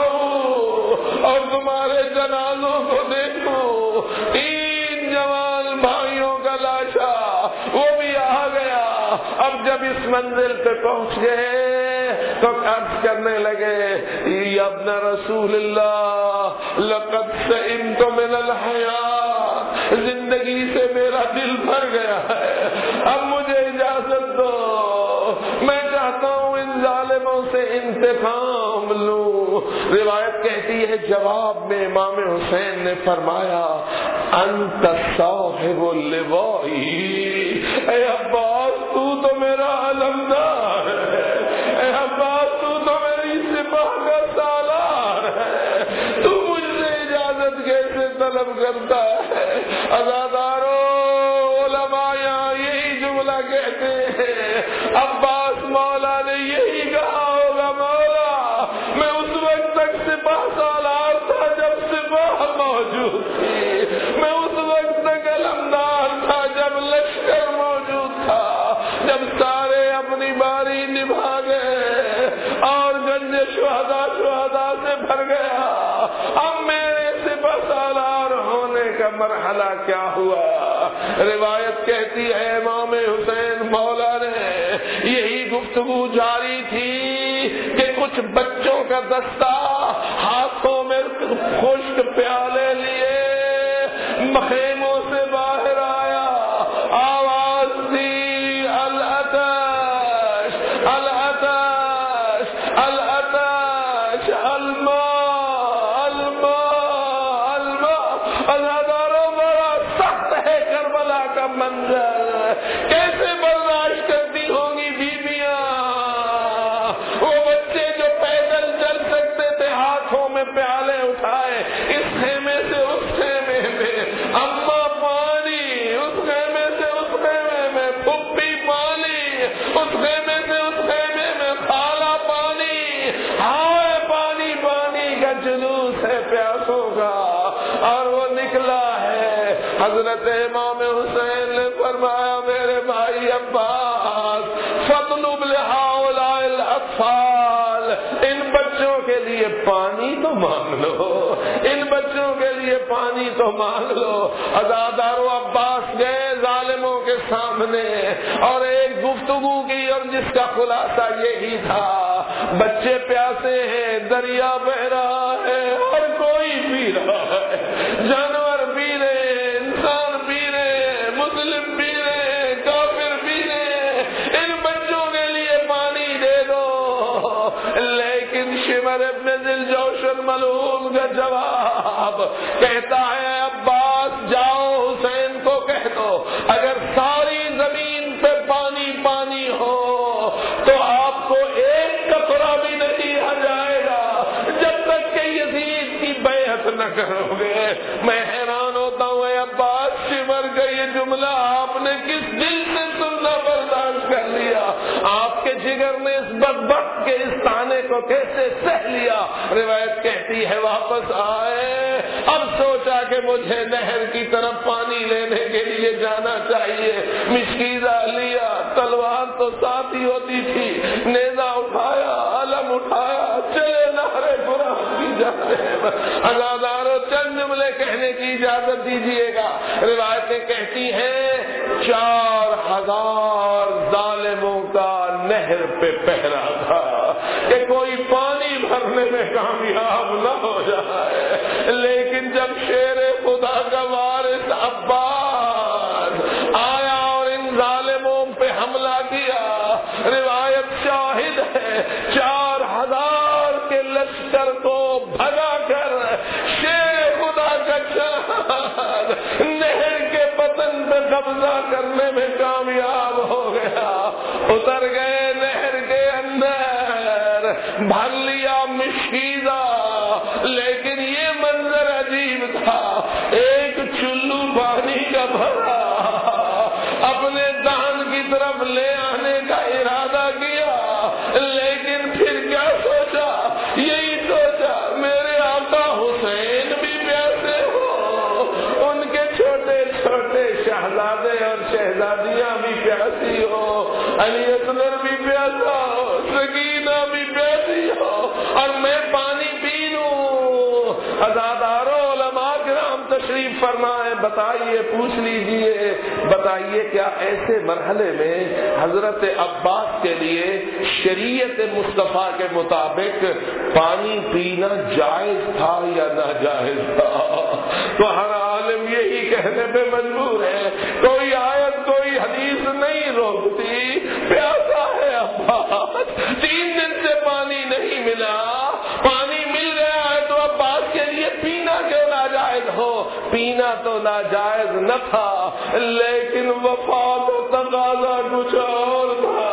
اٹھاؤں اور تمہارے جنازوں کو دیکھوں۔ تین جوان بھائیوں کا لاشا وہ بھی آ گیا۔ اب جب اس منزل پہ پہنچ گئے تو عرض کرنے لگے، یا ابن رسول اللہ لقد سئمت من الحیات، زندگی سے میرا دل بھر گیا ہے، اب مجھے اجازت دو، میں چاہتا ہوں ان ظالموں سے انتقام لوں۔ روایت کہتی ہے جواب میں امام حسین نے فرمایا، انت صاحب اللوائی، اے عباس تو میرا علمدار ہے، اے عباس تو میری سپاہ کا سالار ہے، تو مجھ سے اجازت کیسے طلب کرتا ہے؟ عزادارو علماء یہی جملہ کہتے ہیں، عباس مولا نے یہی کہا ہوگا، مولا میں اس وقت تک سپاہ سالار تھا جب سپاہ موجود تھی، میں اس وقت تک علمدار تھا جب لشکر موجود تھا، جب سارے اپنی باری نبھا گئے اور گنج شہداء سے بھر گیا، اب میرے سپاہ سالار ہونے کا مرحلہ کیا ہوا؟ روایت کہتی ہے امام حسین مولا نے یہی گفتگو جاری تھی کہ کچھ بچوں کا دستہ ہاتھوں میں خشک پیالے لیے مخیموں سے باہر آیا، آواز دی العطش العطش العطش الماء الماء الماء۔ ہزاروں بڑا سخت ہے کربلا کا منظر، کیسے برداشت کرتی ہوں گی بیویاں؟ وہ بچے جو پیدل چل سکتے تھے ہاتھوں میں پیالے اٹھائے، اس خیمے سے اس خیمے میں اما پانی، اس خیمے سے اس خیمے میں پھپھی پانی، اس خیمے سے اس خیمے میں خالہ پانی، ہائے پانی پانی کا جلوس ہے پیاسوں کا، اور وہ نکلا ہے۔ حضرت امام حسین نے فرمایا میرے بھائی عباس فاطلب لہؤلاء الاطفال، ان بچوں کے لیے پانی تو مانگ لو، ان بچوں کے لیے پانی تو مانگ لو۔ عزادارو عباس گئے ظالموں کے سامنے اور ایک گفتگو کی، اور جس کا خلاصہ یہی تھا، بچے پیاسے ہیں، دریا بہ رہا ہے، اور کوئی پی رہا ہے، جانور پی رہے ہیں، انسان پی رہے ہیں، مسلم پی رہے ہیں، کافر پی رہے ہیں، ان بچوں کے لیے پانی دے دو۔ لیکن شمر ابن ذل جوشن ملعون کا جواب کہتا ہے، عباس جاؤ حسین کو کہہ دو اگر ساری زمین پہ پانی پانی ہو تو کرو گے؟ میں حیران ہوتا ہوں اے عباس، شمر کا یہ جملہ آپ نے کس دل سے سننا برداشت کر لیا؟ آپ کے جگر نے اس بدبخت کے اس تانے کو کیسے سہ لیا؟ روایت کہتی ہے واپس آئے، اب سوچا کہ مجھے نہر کی طرف پانی لینے کے لیے جانا چاہیے، مشکیزہ لیا، تلوار تو ساتھ ہی ہوتی تھی، نیزہ اٹھایا، علم اٹھایا، چلے نہر فرات کی جانب۔ عزادارو چند جملے کہنے کی اجازت دیجیے گا۔ روایتیں کہتی ہیں 4000 ظالموں کا نہر پہ پہرا تھا کہ کوئی پانی بھرنے میں کامیاب نہ ہو جائے، لیکن جب شیر خدا کا وارث عباس آیا اور ان ظالموں پہ حملہ کیا، روایت شاہد ہے 4000 کے لشکر کو بھگا کر شیر خدا کا چاند نہر کے پتن پہ قبضہ کرنے میں کامیاب ہو گیا۔ اتر گئے نہر کے اندر، بھر لیا مشکیزہ، لیکن یہ منظر عجیب تھا، ایک چلو پانی کا بھرا اپنے دان کی طرف لے آنے کا ارادہ کیا، لیکن پھر کیا سوچا؟ یہی سوچا میرے آقا حسین بھی پیاسے ہو، ان کے چھوٹے چھوٹے شہزادے اور شہزادیاں بھی پیاسی ہو، علی اصغر بھی پیاسا ہو، سکینہ بھی پیاسی ہو، اور میں پانی پی لوں۔ عزادارو علماء کرام تشریف فرمائے، بتائیے، پوچھ لیجئے، بتائیے کیا ایسے مرحلے میں حضرت عباس کے لیے شریعت مصطفیٰ کے مطابق پانی پینا جائز تھا یا ناجائز تھا؟ تو ہر عالم یہی کہنے پہ مجبور ہے، کوئی آیت کوئی حدیث نہیں روکتی، پیاسا ہے عباس، 3 دن سے پانی نہیں ملا، پانی مل گیا ہے تو عباس کے لیے پینا کیوں ناجائز ہو؟ پینا تو ناجائز نہ تھا، لیکن وفا کا تقاضا کچھ اور تھا،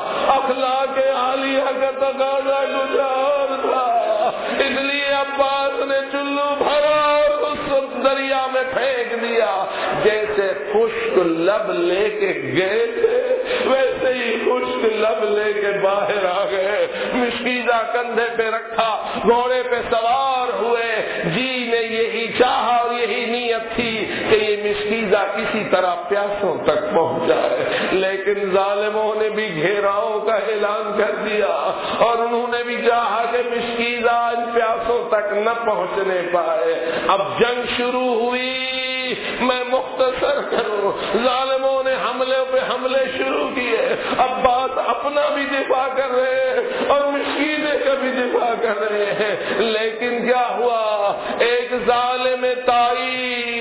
اخلاق عالیہ کا تقاضا کچھ اور تھا، اس لیے عباس نے چلو بھرا اور اس دریا میں پھینک دیا۔ جیسے خشک لب لے کے گئے تھے ویسے ہی خشک لب لے کے باہر آ گئے، مشکیزہ کندھے پہ رکھا، گھوڑے پہ سوار ہوئے، جی نے یہی چاہا اور یہی نیت تھی کہ یہ مشکیزہ کسی طرح پیاسوں تک پہنچ جائے، لیکن ظالموں نے بھی گھیراؤ کا اعلان کر دیا اور انہوں نے بھی چاہا کہ مشکیزہ ان پیاسوں تک نہ پہنچنے پائے۔ اب جنگ شروع ہوئی، میں مختصر کروں، ظالموں نے حملے پہ حملے شروع کیے، عباس اپنا بھی دفاع کر رہے ہیں اور مشکیزے کا بھی دفاع کر رہے ہیں، لیکن کیا ہوا؟ ایک ظالم تائی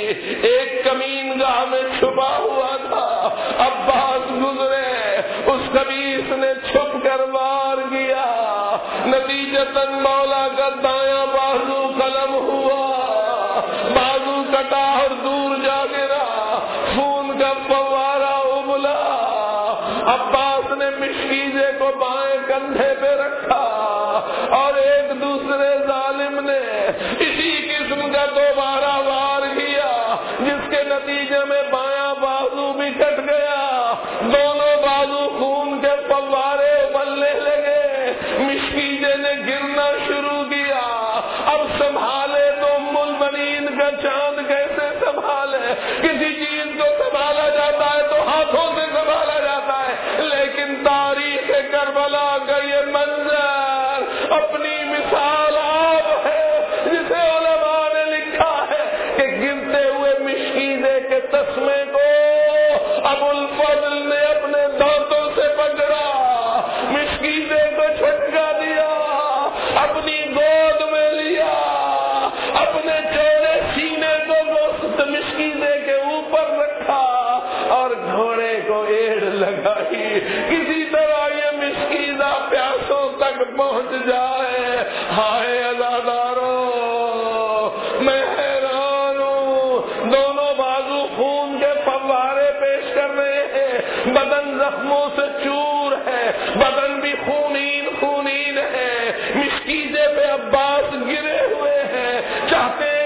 ایک کمین گاہ میں چھپا ہوا تھا، عباس گزرے، اس خبیث نے چھپ کر وار کیا، نتیجتاً مولا کا دایاں بازو قلم ہوا، بازو کٹا اور دور جا گرا، خون کا فوارہ ابلا۔ عباس نے مشکیزے کو بائیں کندھے پہ رکھا اور ایک دوسرے ظالم نے اسی قسم کا دوبارہ وار کیا، جس کے نتیجے میں بایاں بازو بھی کٹ گیا، دونوں بازو خون کے فوارے ابلنے لگے، مشکیزے نے گرنا شروع کیا۔ اب سنبھالے تو المنین کا چاند کیسے سنبھالے؟ کسی چیز کو سنبھالا جاتا ہے تو ہاتھوں سے سنبھالا جاتا ہے، لیکن تاریخ کربلا کا یہ منظر اپنی مثال آپ ہے، جسے علماء نے لکھا ہے کہ گرتے ہوئے مشکیزے کے تسمے کو ابو الفضل نے اپنے دانتوں سے پکڑا، مشکیزے کو جھٹکا دیا، اپنی گود میں لیا، اپنے چوڑے سینے کو مشکیزے کے اوپر رکھا اور گھوڑے کو ایڑ لگائی، کسی طرح یہ مشکیزہ پیاسوں تک پہنچ جائے۔ ہائے عزادارو، میں حیران ہوں، دونوں بازو خون کے فوارے پیش کر رہے ہیں، بدن زخموں سے چور ہے، بدن بھی خونین خونین ہے، مشکیزے پہ عباس گرے ہوئے ہیں، چاہتے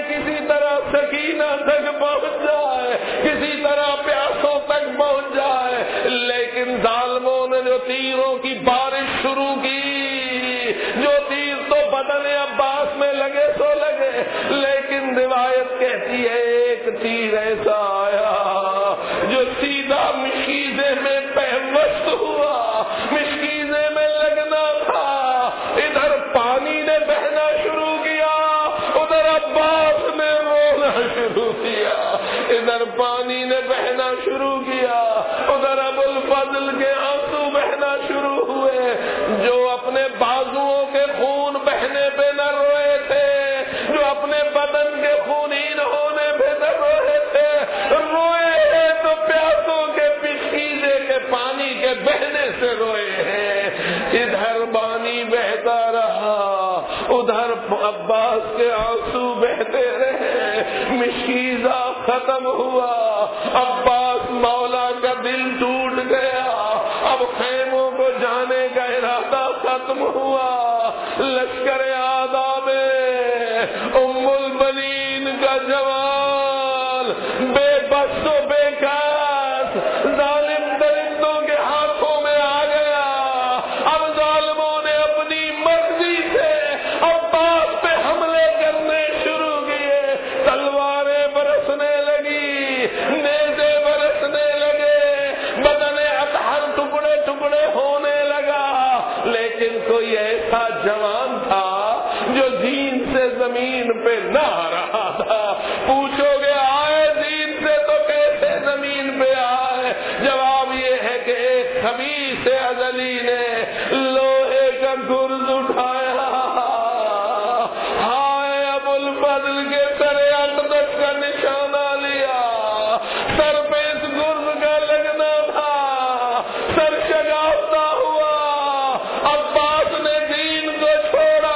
تک پہنچ جائے، لیکن ظالموں نے جو تیروں کی بارش شروع کی، جو تیر تو بدن عباس میں لگے سو لگے، لیکن روایت کہتی ہے ایک تیر ایسا آیا جو سیدھا مشکیزے میں پیوست ہوا، مشکیزے میں لگنا تھا، ادھر پانی نے بہنا شروع کیا، ادھر عباس نے رونا شروع کیا، ادھر پانی نے بہنا شروع کیا، ادھر ابو الفضل کے آنسو بہنا شروع ہوئے، جو اپنے بازوؤں کے خون بہنے پہ نہ روئے تھے، جو اپنے بدن کے خونین ہونے پہ نہ روئے تھے، روئے ہیں تو پیاسوں کے پشکیزے کے پانی کے بہنے سے روئے ہیں۔ ادھر پانی بہتا رہا، ادھر عباس کے آنسو بہتے رہے، مشکیزہ ختم ہوا، عباس مولا کا دل ٹوٹ گیا، اب خیموں کو جانے کا ارادہ ختم ہوا، لشکر آداب ام البنین کا جوان بے بس و بے کاس ظالم درندوں کے ہاتھوں میں آ گیا۔ اب ظالموں نے اپنی مرضی سے عباس پہ حملے کرنے شروع کیے، تلواریں برسنے لگی، نیزے برسنے لگے، بدن اطہر ٹکڑے ٹکڑے ہونے لگا، لیکن کوئی ایسا جوان تھا جو دین سے زمین پہ نہ آ رہا تھا۔ پوچھو گے آئے دین سے تو کیسے زمین پہ آئے؟ جواب یہ ہے کہ ایک خبیث ازلی نے لوہے کا گرز اٹھایا، ہائے ابو الفضل کے سر اقدس کا نشانہ لیا، سر پہ اس گرز کا لگنا تھا، سر شگافتہ ہوا، عباس نے دین کو چھوڑا،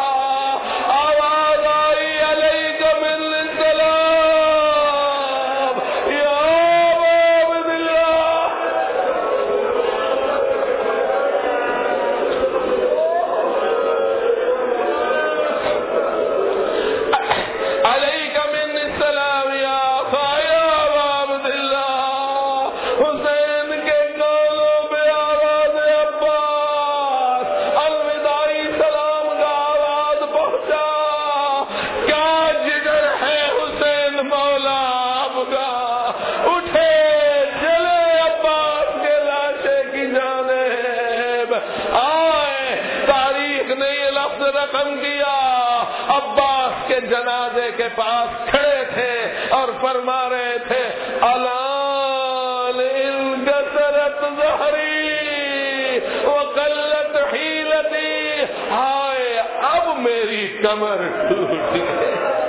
آواز آئی علیک من السلام یا عبد اللہ، علیک من السلام یا عبد اللہ۔ حسین کے گالوں پہ آواز عباس، الوداعی سلام کا آواز پہنچا، کیا جگر ہے حسین مولا آپ کا، اٹھے چلے عباس کے لاشے کی جانب آئے۔ تاریخ نے یہ لفظ رقم کیا، عباس کے جنازے کے پاس کھڑے تھے اور فرما رہے تھے الان ان کثرت ظہری وقلت حیلتی، ہائے اب میری کمر ٹوٹ گئی،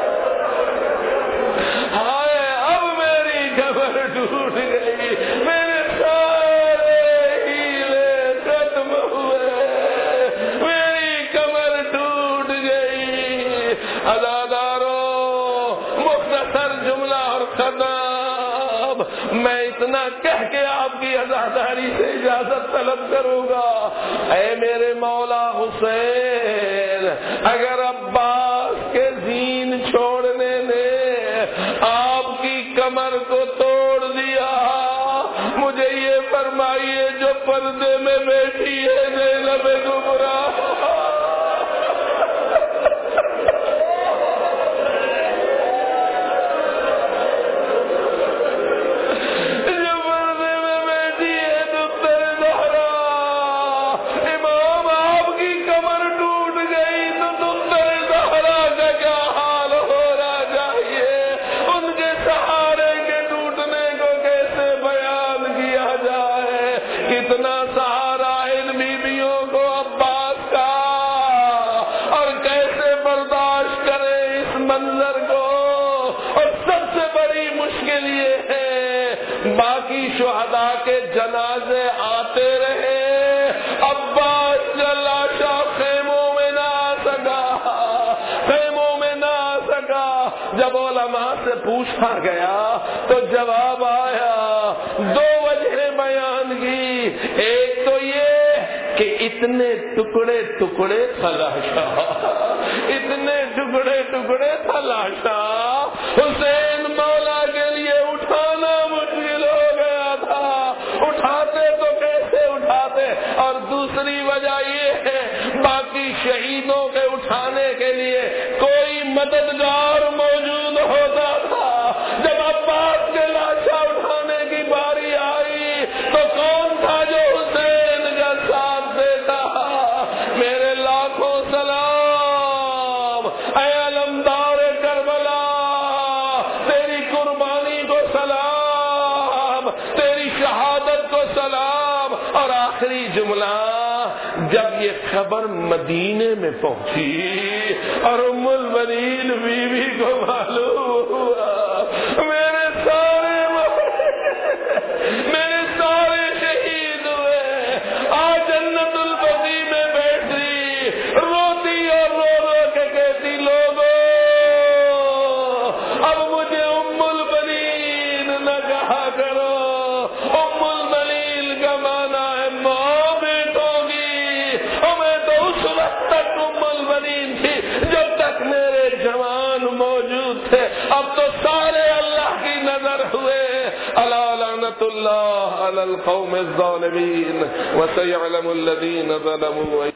ہائے اب میری کمر ٹوٹ گئی، میرے سارے ہیلے ختم ہوئے، میری کمر ٹوٹ گئی۔ عزاداروں، مختصر جملہ اور خطاب، میں اتنا کہہ کے آپ کی عزاداری سے اجازت طلب کروں گا۔ اے میرے مولا حسین، اگر عباس کے دین چھوڑنے نے آپ کی کمر کو توڑ دیا، مجھے یہ فرمائیے جو پردے میں بیٹھی ہے زینب کبریٰ، باقی شہداء کے جنازے آتے رہے، عباس لاشا خیموں میں نہ آ سکا، خیموں میں نہ آ سکا۔ جب علماء سے پوچھا گیا تو جواب آیا، دو وجہ بیان کی، ایک تو یہ کہ اتنے ٹکڑے ٹکڑے تھا لاشا، اتنے ٹکڑے ٹکڑے تھا لاشا، حسین مولا کے لیے اٹھانا مشکل ہو گیا ہے، اور دوسری وجہ یہ ہے باقی شہیدوں کے اٹھانے کے لیے کوئی مددگار موجود ہوتا تھا۔ جب عباس کے لاشا اٹھانے کی باری آئی تو کون تھا جو حسین کا ساتھ دیتا؟ میرے لاکھوں سلام اے علمدار کربلا، تیری قربانی کو سلام، تیری شہادت کو سلام۔ اور آخری جملہ، جب یہ خبر مدینے میں پہنچی اور ام المنین بیوی کو معلوم ہوا، میرے سارے شہید ہوئے، آج جنت البقیع میں بیٹھی روتی اور رو رو کے کہتی لوگوں اب مجھے ام البنین نہ کہا کرو۔ ام البنین کا مانا ہے ماں بیٹوں کی، اور میں تو اس وقت تک ام البنین تھی جب تک میرے جوان موجود تھے، اب تو سارے اللہ کی نظر ہوئے۔ الا لعنت اللہ علی القوم الظالمین وسيعلم الذین ظلموا